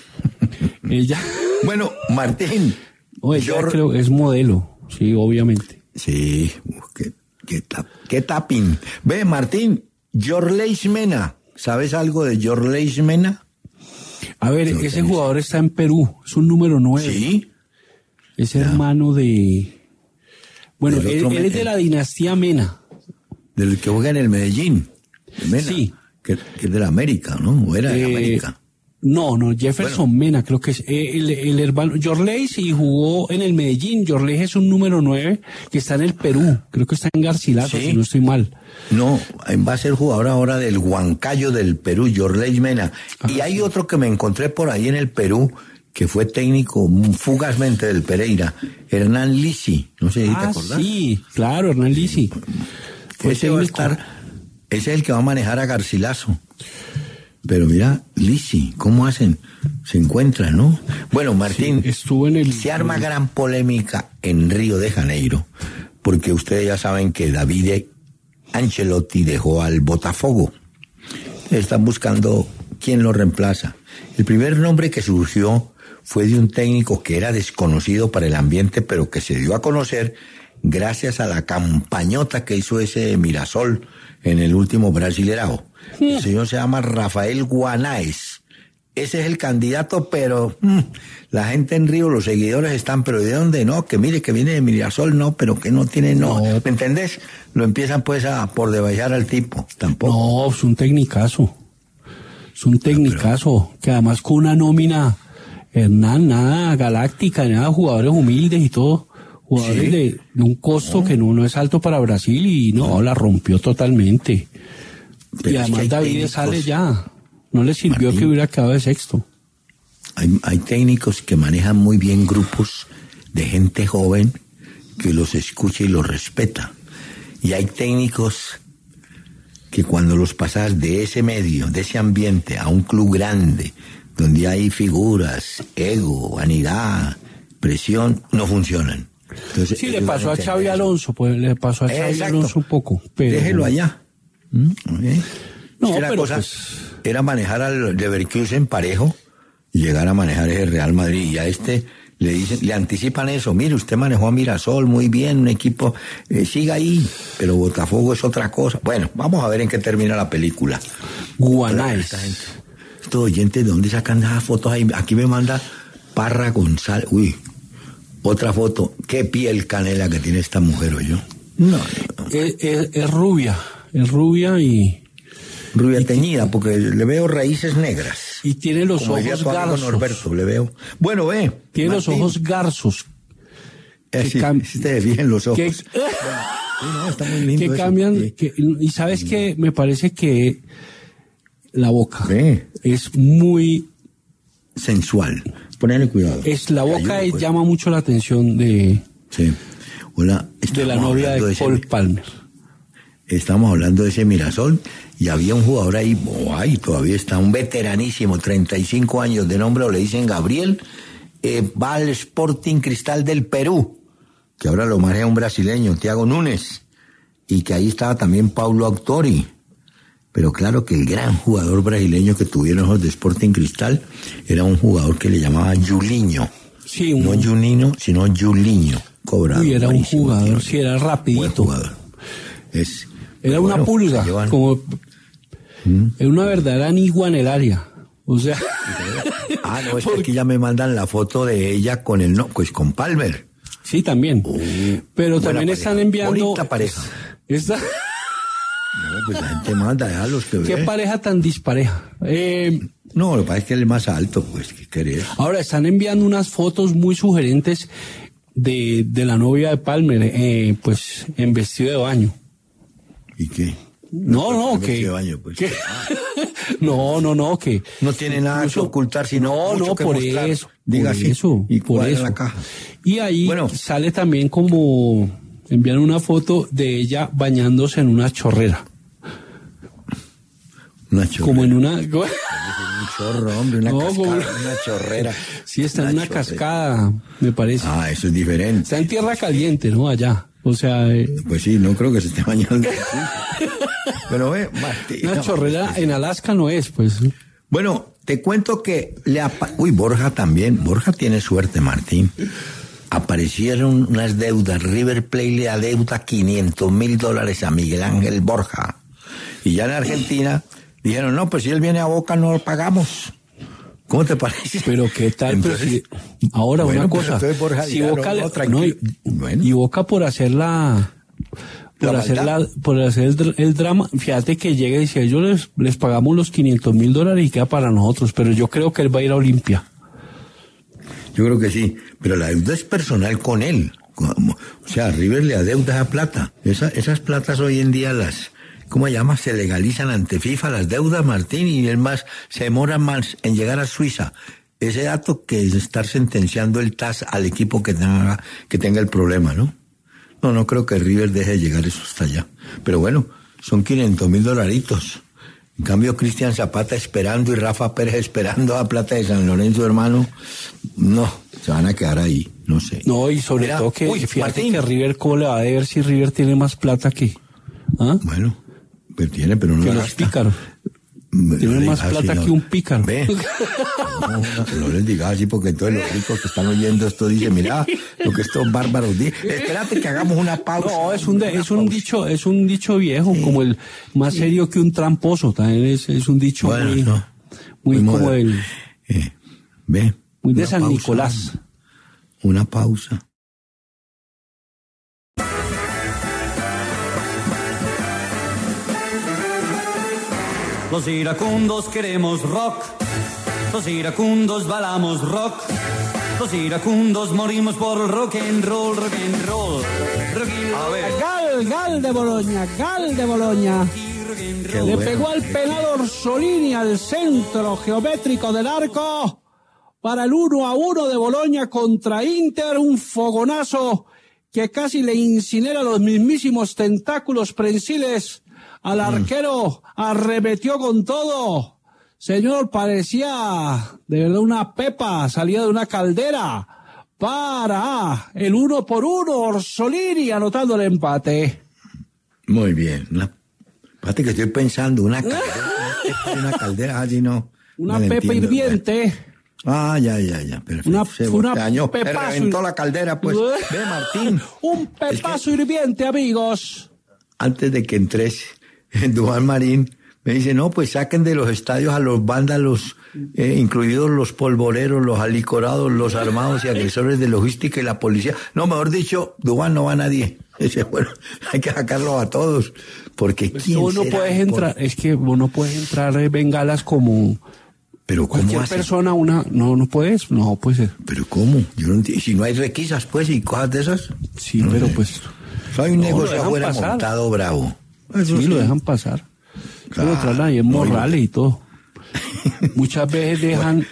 Ella. Bueno, Martín. No, ella yo... creo que es modelo, sí, obviamente. Sí, qué, qué, tap, qué tapping. Ve, Martín, Yorleis Mena. ¿Sabes algo de Yorleis Mena? A ver, ese tenés? jugador está en Perú, es un número nueve. Sí. Es ya. hermano de... Bueno, él, él es de la dinastía Mena. Del que juega en el Medellín. Mena, sí. Que, que es de la América, ¿no? ¿O era de eh, América? No, no, Jefferson bueno. Mena, creo que es el, el hermano. Yorley sí jugó en el Medellín. Yorley es un número nueve que está en el Perú. Creo que está en Garcilaso, ¿sí? Si no estoy mal. No, va a ser jugador ahora del Huancayo del Perú, Yorley Mena. Ah, y hay sí. otro que me encontré por ahí en el Perú, que fue técnico fugazmente del Pereira, Hernán Lisi. No sé si ah, te acordás. Sí, claro, Hernán Lisi. Fue ese, va a estar, ese es el que va a manejar a Garcilaso. Pero mira, Lisi, ¿cómo hacen? Se encuentran, ¿no? Bueno, Martín, sí, estuvo en el... se arma gran polémica en Río de Janeiro, porque ustedes ya saben que Davide Ancelotti dejó al Botafogo. Están buscando quién lo reemplaza. El primer nombre que surgió fue de un técnico que era desconocido para el ambiente, pero que se dio a conocer gracias a la campañota que hizo ese Mirasol en el último Brasileirao. El señor se llama Rafael Guanáez. Ese es el candidato, pero mmm, la gente en Río, los seguidores están, pero ¿de dónde? No, que mire, que viene de Mirasol, no, pero que no tiene, no. no. ¿Me entendés? Lo empiezan pues a por debajar al tipo, tampoco. No, es un tecnicazo. Es un tecnicazo, no, pero... que además con una nómina, Hernán, nada galáctica, nada jugadores humildes y todo. Jugadores ¿sí? de, de un costo no. que no, no es alto para Brasil y no, no. la rompió totalmente. Pero y además David técnicos... sale ya. No le sirvió Martín, que hubiera quedado de sexto. Hay, hay técnicos que manejan muy bien grupos de gente joven que los escucha y los respeta. Y hay técnicos que cuando los pasas de ese medio, de ese ambiente, a un club grande, donde hay figuras, ego, vanidad, presión, no funcionan. Entonces, sí, le pasó a Xabi Alonso, pues le pasó a Xabi Alonso un poco. Pero... Déjelo allá. ¿Mm? ¿Okay? No, es que la pero cosa pues... era manejar al Leverkusen parejo y llegar a manejar el Real Madrid. Y a este le dicen, le anticipan eso. Mire, usted manejó a Mirasol muy bien, un equipo, eh, siga ahí, pero Botafogo es otra cosa. Bueno, vamos a ver en qué termina la película. Guanáez. Estos oyentes, ¿de dónde sacan esas fotos ahí? Aquí me manda Parra González. Uy, otra foto. Qué piel canela que tiene esta mujer, oye. No, no, no. Es, es, es rubia, es rubia y... Rubia y teñida, porque le veo raíces negras. Y tiene los como ojos garzos. Norberto, le veo. Bueno, ve. Tiene Martín. Los ojos garzos. Eh, sí, cam- sí te bien los ojos. Que, bueno, sí, no, está muy lindo que eso. cambian, Sí. que, y sabes sí. que me parece que la boca Ve. es muy sensual. Ponele cuidado. Es la boca Ayudo, pues. llama mucho la atención de, sí. Hola, de la novia de, de Paul ese... Palmer. Estamos hablando de ese Mirasol y había un jugador ahí, oh, ay, todavía está, un veteranísimo, treinta y cinco años de nombre, o le dicen Gabriel, eh, va al Sporting Cristal del Perú, que ahora lo maneja un brasileño, Thiago Núñez, y que ahí estaba también Paulo Autori. Pero claro que el gran jugador brasileño que tuvieron los de Sporting Cristal era un jugador que le llamaban Julinho. Sí, un... No Juninho, sino Julinho. Cobrado. Uy, era un jugador, sí, era rapidito. Buen jugador. Es... Era una bueno, pulga, llevan... como ¿Mm? Era una verdadera anigua en el área. O sea, ah, no, es porque... que aquí ya me mandan la foto de ella con el no, pues con Palmer. Sí, también. Uh, Pero también pareja. Están enviando. Bonita pareja. Esta... No, pues la gente manda, déjalos que ¿Qué ve. pareja tan dispareja? Eh... No, lo que pasa es que él es más alto, pues, ¿qué querés? Ahora están enviando unas fotos muy sugerentes de, de la novia de Palmer, eh, pues, en vestido de baño. ¿Y qué? No, no, que... De baño, pues. que no, no, no, que... No tiene nada incluso, que ocultar, sino no, mucho no, que por mostrar. eso, Diga por así, eso, y por eso. La caja. Y ahí bueno. sale también como... Envían una foto de ella bañándose en una chorrera. Una chorrera. Como en una... Un chorro, hombre, una no, cascada, como... una chorrera. Sí, está una en una chorrera. cascada, me parece. Ah, eso es diferente. Está en tierra caliente, ¿no? Allá. O sea... Eh... Pues sí, no creo que se esté bañando. Pero ve, Martín. Una no, chorrera pues, en Alaska no es, pues. Bueno, te cuento que le apa... Uy, Borja también. Borja tiene suerte, Martín. Aparecieron unas deudas. River Plate le adeuda quinientos mil dólares a Miguel Ángel Borja. Y ya en Argentina dijeron, no, pues si él viene a Boca no lo pagamos. ¿Cómo te parece? Pero qué tal, entonces, pero si, ahora bueno, una cosa, Borja, si Boca, no, no, no, y, bueno. y Boca por hacer la, por la hacer la, por hacer el, el drama, fíjate que llega y dice, ellos les, les pagamos los quinientos mil dólares y queda para nosotros, pero yo creo que él va a ir a Olimpia. Yo creo que sí, pero la deuda es personal con él. O sea, River le adeuda esa plata. Esa, esas platas hoy en día las... ¿Cómo se llama? Se legalizan ante FIFA las deudas, Martín, y es más, se demoran más en llegar a Suiza. Ese dato que es estar sentenciando el T A S al equipo que tenga, que tenga el problema, ¿no? No, no creo que River deje de llegar eso hasta allá. Pero bueno, son quinientos mil dolaritos. En cambio, Cristian Zapata esperando y Rafa Pérez esperando a Plata de San Lorenzo, hermano, no, se van a quedar ahí, no sé. No, y sobre Mira, todo que, uy, fíjate Martín. que River, ¿cómo le va a deber si River tiene más plata que? ¿Ah? Bueno, pero tiene, pero no que la los gasta. Pícaros. Tiene no más plata así, no. que un pícaro. Ve. No, no, no les digas así porque entonces los ricos que están oyendo esto dicen, mira, lo que estos bárbaros dicen. Espérate que hagamos una pausa. No, es un, de, es un dicho, es un dicho viejo, sí. como el más serio que un tramposo. También es, es un dicho bueno, muy, no. muy, muy como el, eh, ve. Muy de San pausa, Nicolás. Una pausa. Los iracundos queremos rock, los iracundos balamos rock, los iracundos morimos por rock and roll, rock and roll. Rock and roll. A ver. Gal, Gal de Boloña, Gal de Boloña. Le bueno. pegó al penal Orsolini al centro geométrico del arco para el uno a uno de Boloña contra Inter, un fogonazo que casi le incinera los mismísimos tentáculos prensiles al arquero, arremetió con todo. Señor, parecía de verdad una pepa salida de una caldera para el uno por uno, Orsolini anotando el empate. Muy bien. Una, fíjate que estoy pensando, una caldera, una caldera, allí no. Una no pepa hirviente. Ah, ya, ya, ya, perfecto. Una, Se una dañó, pepazo. reventó la caldera, pues. Ve, Martín. Un pepazo es que, hirviente, amigos. Antes de que entres, Duván Marín me dice, no, pues saquen de los estadios a los vándalos, eh, incluidos los polvoreros, los alicorados, los armados y agresores de logística y la policía. No, mejor dicho, Duván no va a nadie. Dice, bueno, hay que sacarlos a todos, porque pues ¿quién vos no será? puedes entrar, es que vos no puedes entrar en bengalas como... Pero ¿cómo cualquier hace? persona, una... No, no puedes, no puede ser. ¿Pero cómo? Yo no entiendo. Si no hay requisas, pues, y cosas de esas. Sí, no pero sé. pues... Hay un no, negocio afuera montado bravo. Eso sí, sí, lo dejan pasar. Claro, lo traen ahí en Morrales y todo. Muchas veces dejan...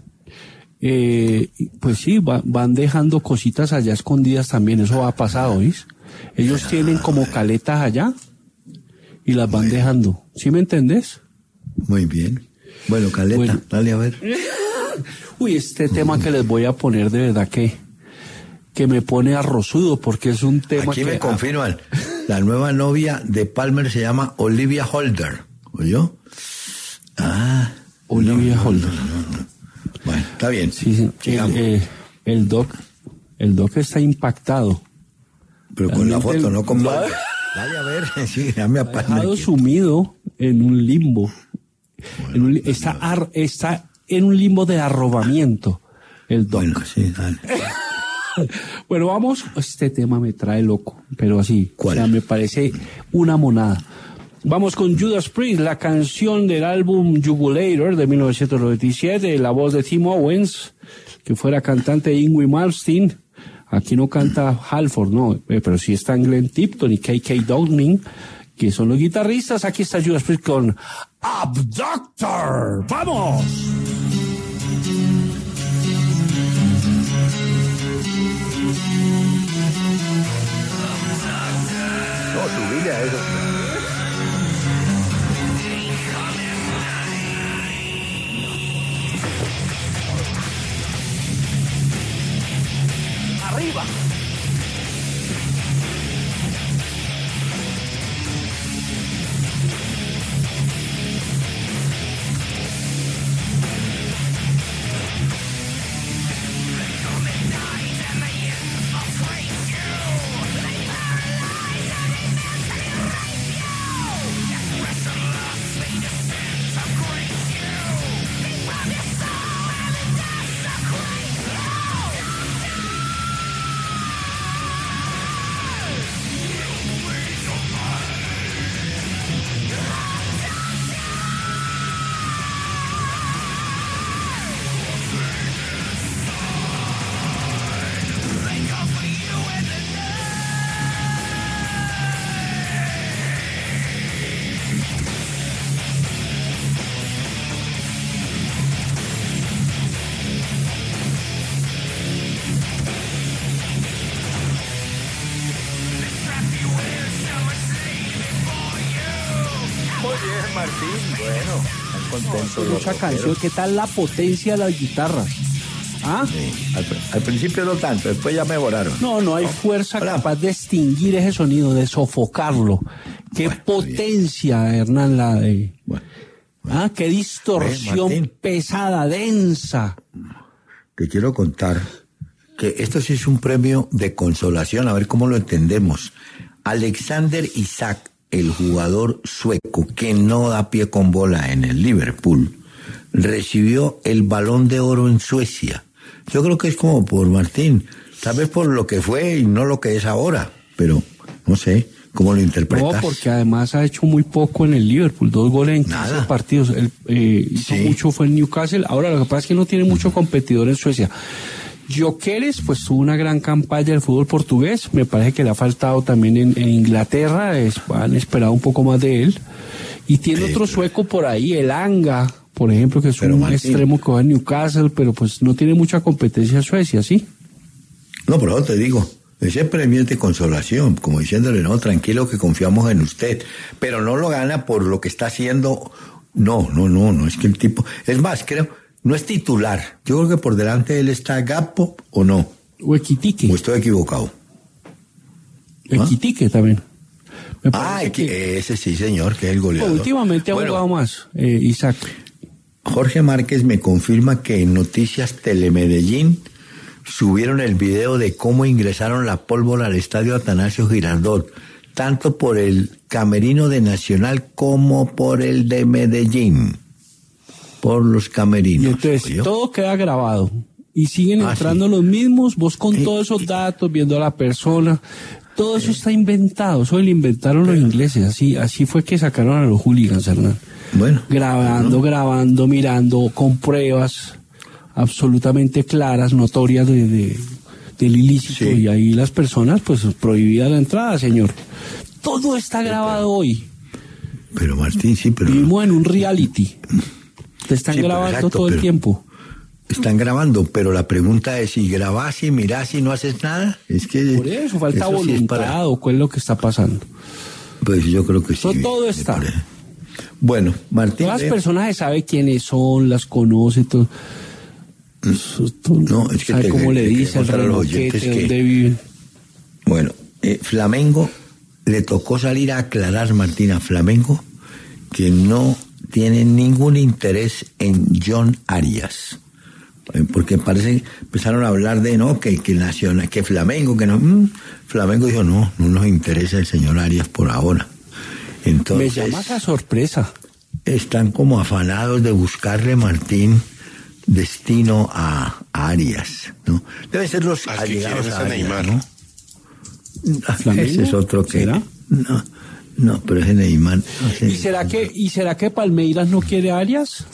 Eh, pues sí, va, van dejando cositas allá escondidas también. Eso ha pasado, ¿oís? Ellos claro, tienen como caletas allá y las van bueno. dejando. ¿Sí me entendés? Muy bien. Bueno, caleta, bueno. Dale a ver. Uy, este tema que les voy a poner de verdad que, que me pone arrozudo porque es un tema Aquí que... me confirman, la nueva novia de Palmer se llama Olivia Holder, ¿oyó? Ah, Olivia no, Holder. No, no, no. Bueno, está bien. Sí, sí. El, eh, el doc, el doc está impactado. Pero con la foto, el... no con... Dale a ver, sí, dame a Palmer. Ha dejado sumido en un limbo. Bueno, en un, está, ar, está en un limbo de arrobamiento el doc. Bueno, sí, dale. Bueno, vamos, este tema me trae loco, pero así, ¿cuál? O sea, me parece una monada. Vamos con Judas Priest, la canción del álbum Jugulator de mil novecientos noventa y siete, la voz de Tim Owens, que fuera cantante de Yngwie Malmsteen. Aquí no canta Halford, no, pero sí están Glenn Tipton y K K Downing, que son los guitarristas. Aquí está Judas Priest con Abductor. ¡Vamos! No, subile a eso. Arriba. bien, Martín. Bueno, están contentos. No, mucha canción. ¿Qué tal la potencia de las guitarras? ¿Ah? Sí, al, al principio no tanto, después ya mejoraron. No, no hay fuerza Hola. capaz de extinguir ese sonido, de sofocarlo. Qué bueno, potencia, bien. Hernán, la de... Bueno, bueno. Ah, qué distorsión Ven, pesada, densa. Te quiero contar que esto sí es un premio de consolación, a ver cómo lo entendemos. Alexander Isak, el jugador sueco que no da pie con bola en el Liverpool, recibió el Balón de Oro en Suecia. Yo creo que es como por Martín, tal vez por lo que fue y no lo que es ahora, pero no sé, ¿cómo lo interpretas? No, porque además ha hecho muy poco en el Liverpool, dos goles en quince partidos. El, eh, hizo sí. mucho fue en Newcastle, ahora lo que pasa es que no tiene mucho uh-huh. competidor en Suecia. Gyökeres, pues tuvo una gran campaña del fútbol portugués, me parece que le ha faltado también en, en Inglaterra, es, han esperado un poco más de él, y tiene otro sueco por ahí, el Anga, por ejemplo, que es pero un Martín, extremo que va en Newcastle, pero pues no tiene mucha competencia en Suecia, ¿sí? No, pero yo te digo, ese premio es de consolación, como diciéndole, no, tranquilo que confiamos en usted, pero no lo gana por lo que está haciendo, no, no, no, no, es que el tipo, es más, creo, no es titular, yo creo que por delante de él está Gakpo, ¿o no? O Ekitike. ¿O estoy equivocado? Ekitike ¿Ah? también. Ah, que ese sí, señor, que es el goleador. Últimamente ha bueno, jugado más, eh, Isaac. Jorge Márquez me confirma que en Noticias Telemedellín subieron el video de cómo ingresaron la pólvora al estadio Atanasio Girardot, tanto por el camerino de Nacional como por el de Medellín, por los camerinos. Y entonces ¿oyó? Todo queda grabado y siguen ah, entrando sí. los mismos, vos con eh, todos esos datos, viendo a la persona, todo eso eh, está inventado, eso lo inventaron los ingleses, así, así fue que sacaron a los hooligans, Hernán. Bueno, grabando, bueno. grabando, mirando, con pruebas absolutamente claras, notorias de, de, del ilícito, sí. y ahí las personas, pues, prohibida la entrada, señor. Todo está grabado pero, hoy. Pero Martín, sí, pero... Vivimos en un reality. Te están sí, grabando exacto, todo el tiempo. Están grabando, pero la pregunta es, si grabás y mirás y no haces nada, es que... Por eso, falta eso voluntad, sí para... o cuál es lo que está pasando. Pues yo creo que sí. Todo, todo está. Bueno, Martín... Todas las eh, personas saben quiénes son, las conoce, todo... No, es que ¿sabe te, cómo te, le dice al reloquete, dónde viven? Bueno, eh, Flamengo le tocó salir a aclarar, Martín, a Flamengo que no tiene ningún interés en John Arias, eh, porque parece empezaron a hablar de no que que Nacional, que Flamengo, que no, mmm, Flamengo dijo no, no nos interesa el señor Arias por ahora. Entonces me llama esa sorpresa. Están como afanados de buscarle, Martín, destino a, a Arias, ¿no? Deben ser los Al allegados a Arias, Neymar, ¿no? Ese es otro que... ¿Será? No, no, pero ese Neymar... No sé. ¿Y será que, ¿Y será que Palmeiras no quiere a Arias?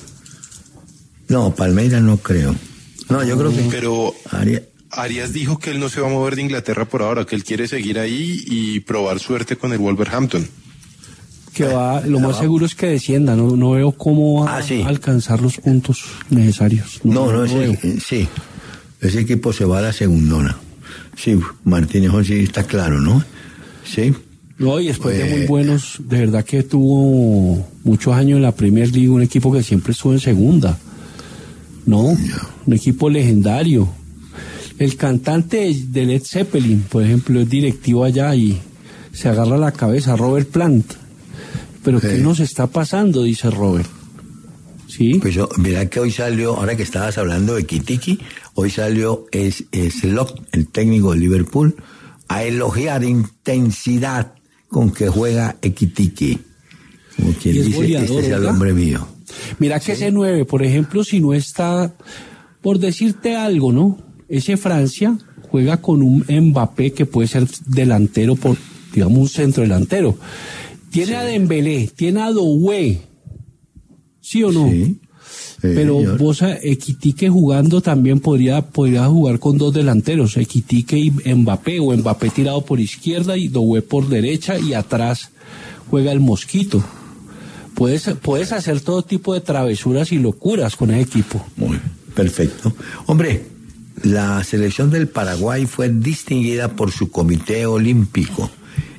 No, Palmeiras no creo. No, yo creo que... Pero Arias... Arias dijo que él no se va a mover de Inglaterra por ahora, que él quiere seguir ahí y probar suerte con el Wolverhampton. Que va, lo más seguro es que descienda, no, no veo cómo va ah, sí. a alcanzar los puntos necesarios. No, no, no, no ese, sí, ese equipo se va a la segundona. Sí, Martínez sí está claro, ¿no? Sí. No, y después pues, de muy buenos, de verdad que tuvo muchos años en la Premier League, un equipo que siempre estuvo en segunda, ¿no? Yeah. Un equipo legendario. El cantante de Led Zeppelin, por ejemplo, es directivo allá y se agarra la cabeza, Robert Plant. ¿Pero sí. qué nos está pasando? Dice Robert. ¿Sí? Pues yo, mira que hoy salió, ahora que estabas hablando de Ekitike, hoy salió es, es Locke, el técnico de Liverpool, a elogiar intensidad con que juega Ekitike. Como quien dice, goleador, este es el hombre mío. Mira que ¿sí? ese nueve, por ejemplo, si no está, por decirte algo, ¿no? Ese Francia juega con un Mbappé que puede ser delantero, por digamos un centro delantero. Tiene sí. a Dembélé, tiene a Doué, ¿sí o no? Sí, sí pero señor. Vos a Ekitike jugando también podría, podría jugar con dos delanteros, Ekitike y Mbappé, o Mbappé tirado por izquierda y Doué por derecha, y atrás juega el Mosquito. Puedes, puedes hacer todo tipo de travesuras y locuras con el equipo. Muy perfecto. Hombre, la selección del Paraguay fue distinguida por su comité olímpico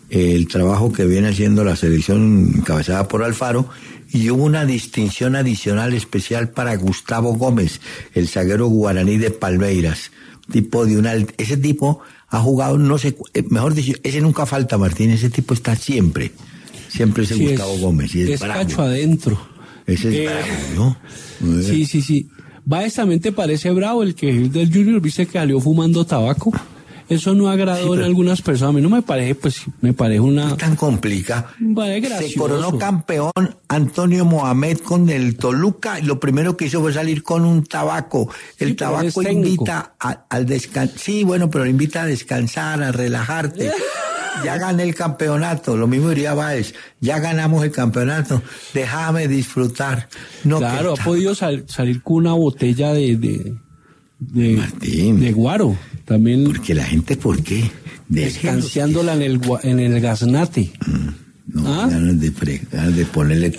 el trabajo que viene haciendo la selección encabezada por Alfaro, y hubo una distinción adicional especial para Gustavo Gómez, el zaguero guaraní de Palmeiras, tipo de una, ese tipo ha jugado, no sé, mejor dicho, ese nunca falta, Martín, ese tipo está siempre, siempre ese sí, Gustavo es, Gómez, y es, es bravo. Cacho adentro. Ese es eh, bravo, ¿no? Sí, sí, sí. Baez también te parece bravo, el que es del Junior, viste que salió fumando tabaco. Eso no agradó sí, pero en algunas personas. A mí no me parece, pues, me parece una... Es tan complicado. Se coronó campeón Antonio Mohamed con el Toluca y lo primero que hizo fue salir con un tabaco. El sí, tabaco invita a, al descansar. Sí, bueno, pero invita a descansar, a relajarte. Ya gané el campeonato, lo mismo diría Báez, ya ganamos el campeonato, déjame disfrutar. No, claro, ha podido sal, salir con una botella de... de... De, Martín, de guaro también, porque la gente, ¿por qué? Descanseándola en el en el gaznate. No, ¿ah? ganas de, pre, ganas de ponerle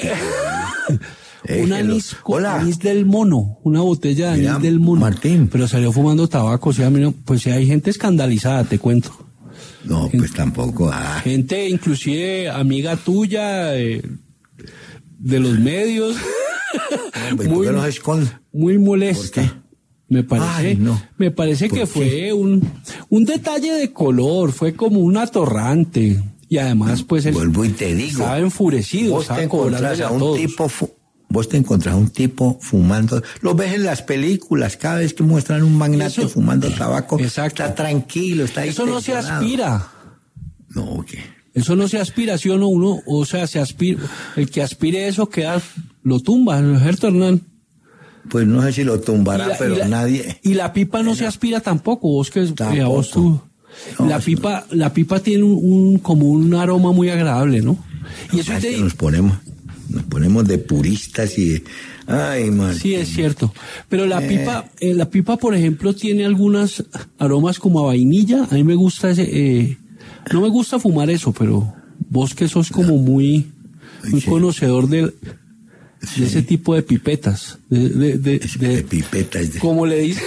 un anís, anís del mono, una botella de Mira, anís del mono. Martín, pero salió fumando tabaco, o sea, a mí no, pues hay gente escandalizada, te cuento. No, gente, pues tampoco. Ah. Gente, inclusive amiga tuya eh, de los medios, no, muy, no se muy molesta. Me parece, Ay, no. me parece que qué? fue un, un detalle de color, fue como un atorrante. Y además, pues, él vuelvo y te digo, estaba enfurecido, vos estaba te encontrás a, a un todos. tipo, fu- vos te encontrás a un tipo fumando, lo ves en las películas, cada vez que muestran un magnate eso, fumando tabaco, exacto. Está tranquilo, está Eso no se aspira. No, ¿qué? Eso no se aspira, ¿sí o no? Uno, o sea, se aspira, el que aspire eso queda, lo tumba, ¿no es cierto, Hernán? Pues no sé si lo tumbará, la, pero y la, nadie... Y la pipa no se aspira tampoco, vos que... Tampoco. Vos tú, no, la pipa no. La pipa tiene un, un como un aroma muy agradable, ¿no? Y no, eso es de... que nos ponemos, nos ponemos de puristas y de... Ay, Martín. Sí, es cierto. Pero la eh. pipa, eh, la pipa, por ejemplo, tiene algunos aromas como a vainilla. A mí me gusta ese... Eh, no me gusta fumar eso, pero vos que sos como muy, muy sí. conocedor del... Sí. de ese tipo de pipetas, de, de, de, de, de pipetas, de... como le dicen,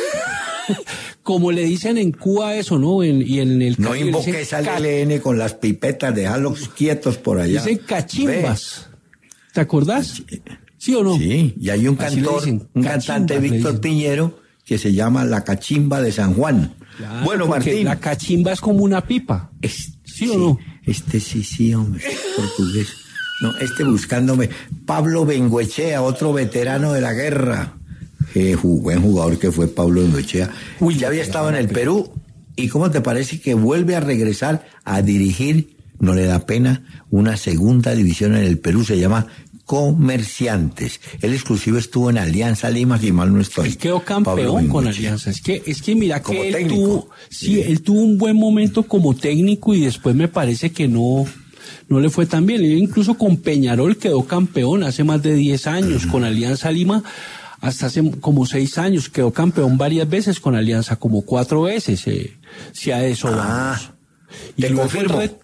como le dicen en Cuba eso, ¿no? En, y en el no invoques al ca... L N con las pipetas, dejarlos quietos por allá. Dicen cachimbas, Ve. ¿Te acordás? ¿Sí o no? Sí, y hay un cantor, dicen, un cantante Víctor Piñero que se llama La Cachimba de San Juan. Claro, bueno, Martín, la cachimba es como una pipa, es, ¿sí o no? Este sí, sí, hombre, portugués. No, este buscándome. Pablo Bengoechea, otro veterano de la guerra. Eh, buen jugador que fue Pablo Bengoechea. Uy, ya había estado en el Perú. ¿Y cómo te parece que vuelve a regresar a dirigir, no le da pena, una segunda división en el Perú? Se llama Comerciantes. Él exclusivo estuvo en Alianza Lima, si mal no estoy. Él quedó campeón con Alianza. Es que, es que mira como que él técnico. tuvo, sí, sí, él tuvo un buen momento como técnico y después me parece que no... no le fue tan bien. Él incluso con Peñarol quedó campeón hace más de diez años, uh-huh. con Alianza Lima hasta hace como seis años, quedó campeón varias veces con Alianza, como cuatro veces, eh, si a eso ah, vamos. Te y confirmo. Red...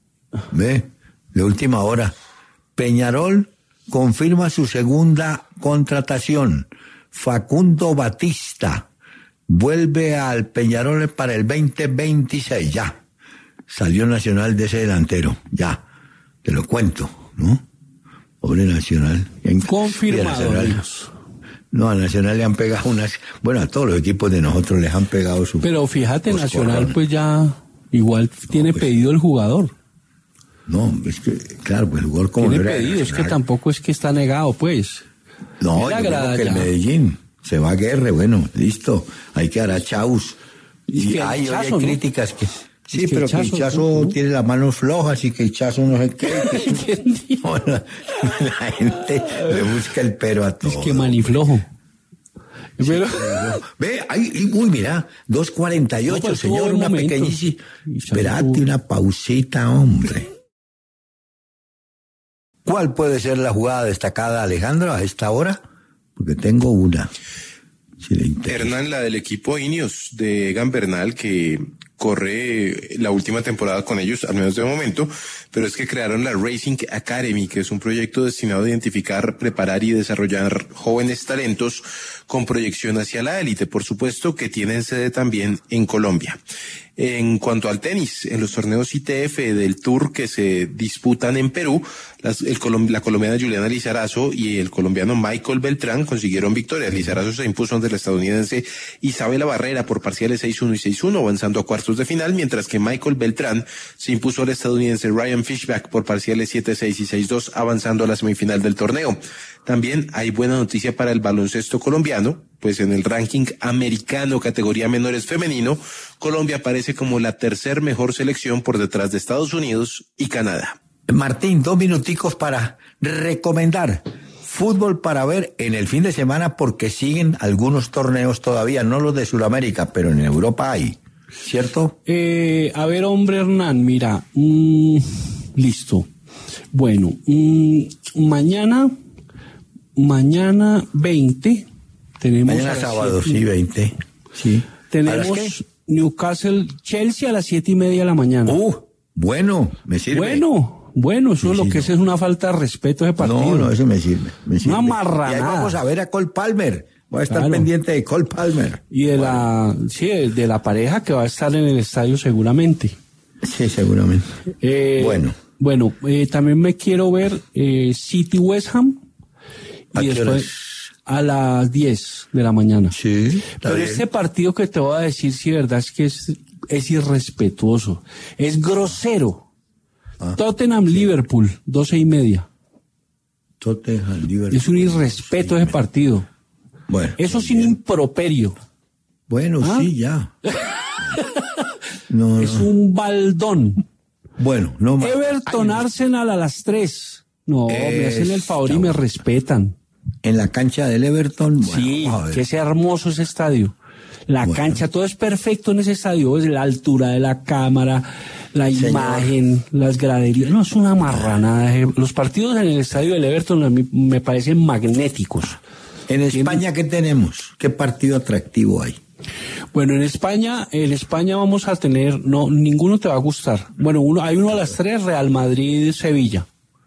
Ve, de última hora, Peñarol confirma su segunda contratación. Facundo Batista vuelve al Peñarol para el veinte veintiséis, ya. Salió Nacional de ese delantero, ya, te lo cuento, ¿no? Pobre Nacional. Confirmado. Nacional, no, a Nacional le han pegado unas, bueno, a todos los equipos de nosotros les han pegado su... Pero fíjate, Nacional pues ya igual no, tiene pues, pedido el jugador. No, es que, claro, pues el jugador como... Tiene pedido, es que tampoco es que está negado, pues. No, yo creo que el Medellín se va a guerra, bueno, listo, hay que dar a Chaus. Y que hay, Chazo, hay críticas ¿no? que... Sí, es que pero que el Chazo ¿no? tiene las manos flojas y que el Chazo no sé qué. No, la, la gente le busca el pero a todo. Es que maniflojo. Sí, pero... Ve, ahí, uy, mira, dos cuarenta y ocho, no, señor, una pequeñísima. Espérate, una pausita, hombre. ¿Cuál puede ser la jugada destacada, Alejandro, a esta hora? Porque tengo una. Si le interesa. Hernán, la del equipo Ineos de Egan Bernal, que corre la última temporada con ellos, al menos de momento, pero es que crearon la Racing Academy, que es un proyecto destinado a identificar, preparar y desarrollar jóvenes talentos con proyección hacia la élite, por supuesto, que tienen sede también en Colombia. En cuanto al tenis, en los torneos I T F del Tour que se disputan en Perú, las, el, la colombiana Juliana Lizarazo y el colombiano Michael Beltrán consiguieron victorias. Lizarazo se impuso ante la estadounidense Isabela Barrera por parciales seis uno y seis uno, avanzando a cuartos de final, mientras que Michael Beltrán se impuso al estadounidense Ryan Fishback por parciales siete seis y seis dos, avanzando a la semifinal del torneo. También hay buena noticia para el baloncesto colombiano, pues en el ranking americano categoría menores femenino, Colombia aparece como la tercer mejor selección por detrás de Estados Unidos y Canadá. Martín, dos minuticos para recomendar fútbol para ver en el fin de semana, porque siguen algunos torneos todavía, no los de Sudamérica, pero en Europa hay, ¿cierto? Eh, a ver, hombre Hernán, mira, mmm, listo. Bueno, mmm, mañana, mañana veinte, tenemos... Mañana sábado, sí, veinte, sí. Tenemos Newcastle, Chelsea a las siete y media de la mañana. Uh, bueno, me sirve. Bueno. Bueno, eso sí, lo sí, que no. es es una falta de respeto ese partido. No, no, eso me sirve. Me sirve. Una marranada. Y ahí vamos a ver a Cole Palmer. Voy a estar claro. pendiente de Cole Palmer. Y de bueno. la, sí, de la pareja que va a estar en el estadio seguramente. Sí, seguramente. Eh, bueno. Bueno, eh, también me quiero ver eh, City West Ham. ¿A y qué después horas? A las diez de la mañana. Sí. Pero bien. Este partido que te voy a decir, si verdad es que es, es irrespetuoso. Es grosero. Ah, Tottenham sí. Liverpool, doce y media. Tottenham Liverpool. Es un irrespeto ese partido. Bueno. Eso sin bien. Improperio. Bueno, ¿ah? sí, ya. no, es no. un baldón. Bueno, no más. Everton Ay, Arsenal a las tres. No, es... me hacen el favor y me respetan. En la cancha del Everton. Bueno, sí, que sea hermoso ese estadio. La bueno. cancha, todo es perfecto en ese estadio. Es la altura de la cámara, la Señor. imagen, las graderías. No, es una marranada. Los partidos en el estadio del Everton a mí me parecen magnéticos. En España, ¿qué tenemos? ¿Qué partido atractivo hay? Bueno, en España, en España vamos a tener, no, ninguno te va a gustar. Bueno, uno, hay uno a las tres, Real Madrid-Sevilla.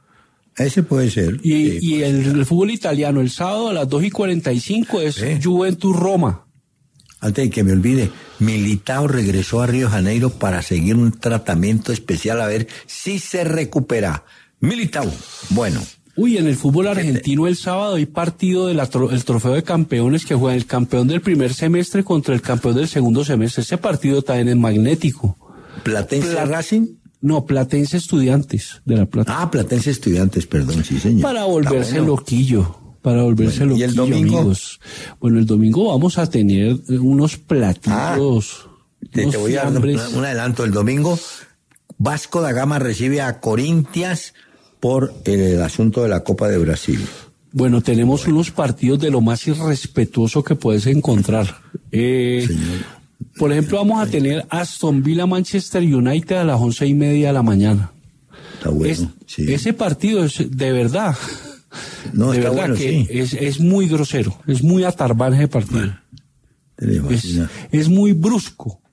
Ese puede ser. Y, sí, y puede el, ser. el fútbol italiano, el sábado a las dos y cuarenta y cinco es ¿Eh? Juventus-Roma. Antes de que me olvide, Militao regresó a Río de Janeiro para seguir un tratamiento especial a ver si se recupera. Militao, bueno. Uy, en el fútbol argentino el sábado hay partido del el trofeo de campeones que juega el campeón del primer semestre contra el campeón del segundo semestre. Ese partido también es magnético. ¿Platense Pla Racing? No, Platense Estudiantes de La Plata. Ah, Platense Estudiantes, perdón, sí señor. Para volverse bueno. loquillo. Para volverse bueno, loquillo, ¿y el domingo? Amigos. Bueno, el domingo vamos a tener unos platillos. Ah, te, te voy a dar un, un adelanto. El domingo, Vasco da Gama recibe a Corinthians por el, el asunto de la Copa de Brasil. Bueno, tenemos bueno. unos partidos de lo más irrespetuoso que puedes encontrar. Eh, por ejemplo, vamos a tener Aston Villa Manchester United a las once y media de la mañana. Está bueno, es, sí. Ese partido es de verdad. No, de está verdad bueno, que sí. es, es muy grosero, es muy atarbán ese partido. Bueno, es, es muy brusco.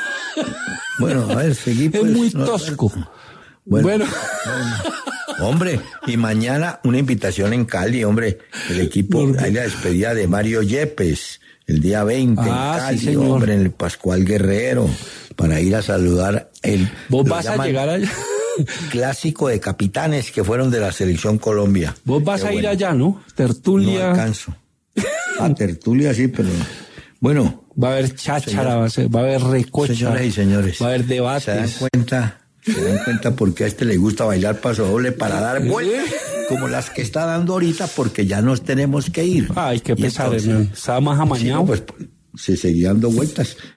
Bueno, a ver, seguí pues. Es muy no, tosco. Bueno, bueno. bueno. Hombre, y mañana una invitación en Cali, hombre, el equipo, no, hay la despedida de Mario Yepes, el día veinte ah, en Cali, sí, señor. hombre, en el Pascual Guerrero, para ir a saludar el... ¿Vos vas a llegar allá? Clásico de capitanes que fueron de la selección Colombia. Vos vas Qué a ir bueno. allá, ¿no? Tertulia. No alcanzo. A tertulia sí, pero bueno. Va a haber cháchara, va a, ser, va a haber recocha. Señoras y señores. Va a haber debates. Se dan cuenta, se dan cuenta porque a este le gusta bailar paso doble para dar vueltas, como las que está dando ahorita, porque ya nos tenemos que ir. Ay, qué pesar, entonces, está más amañado. Sí, no, pues se seguía dando vueltas.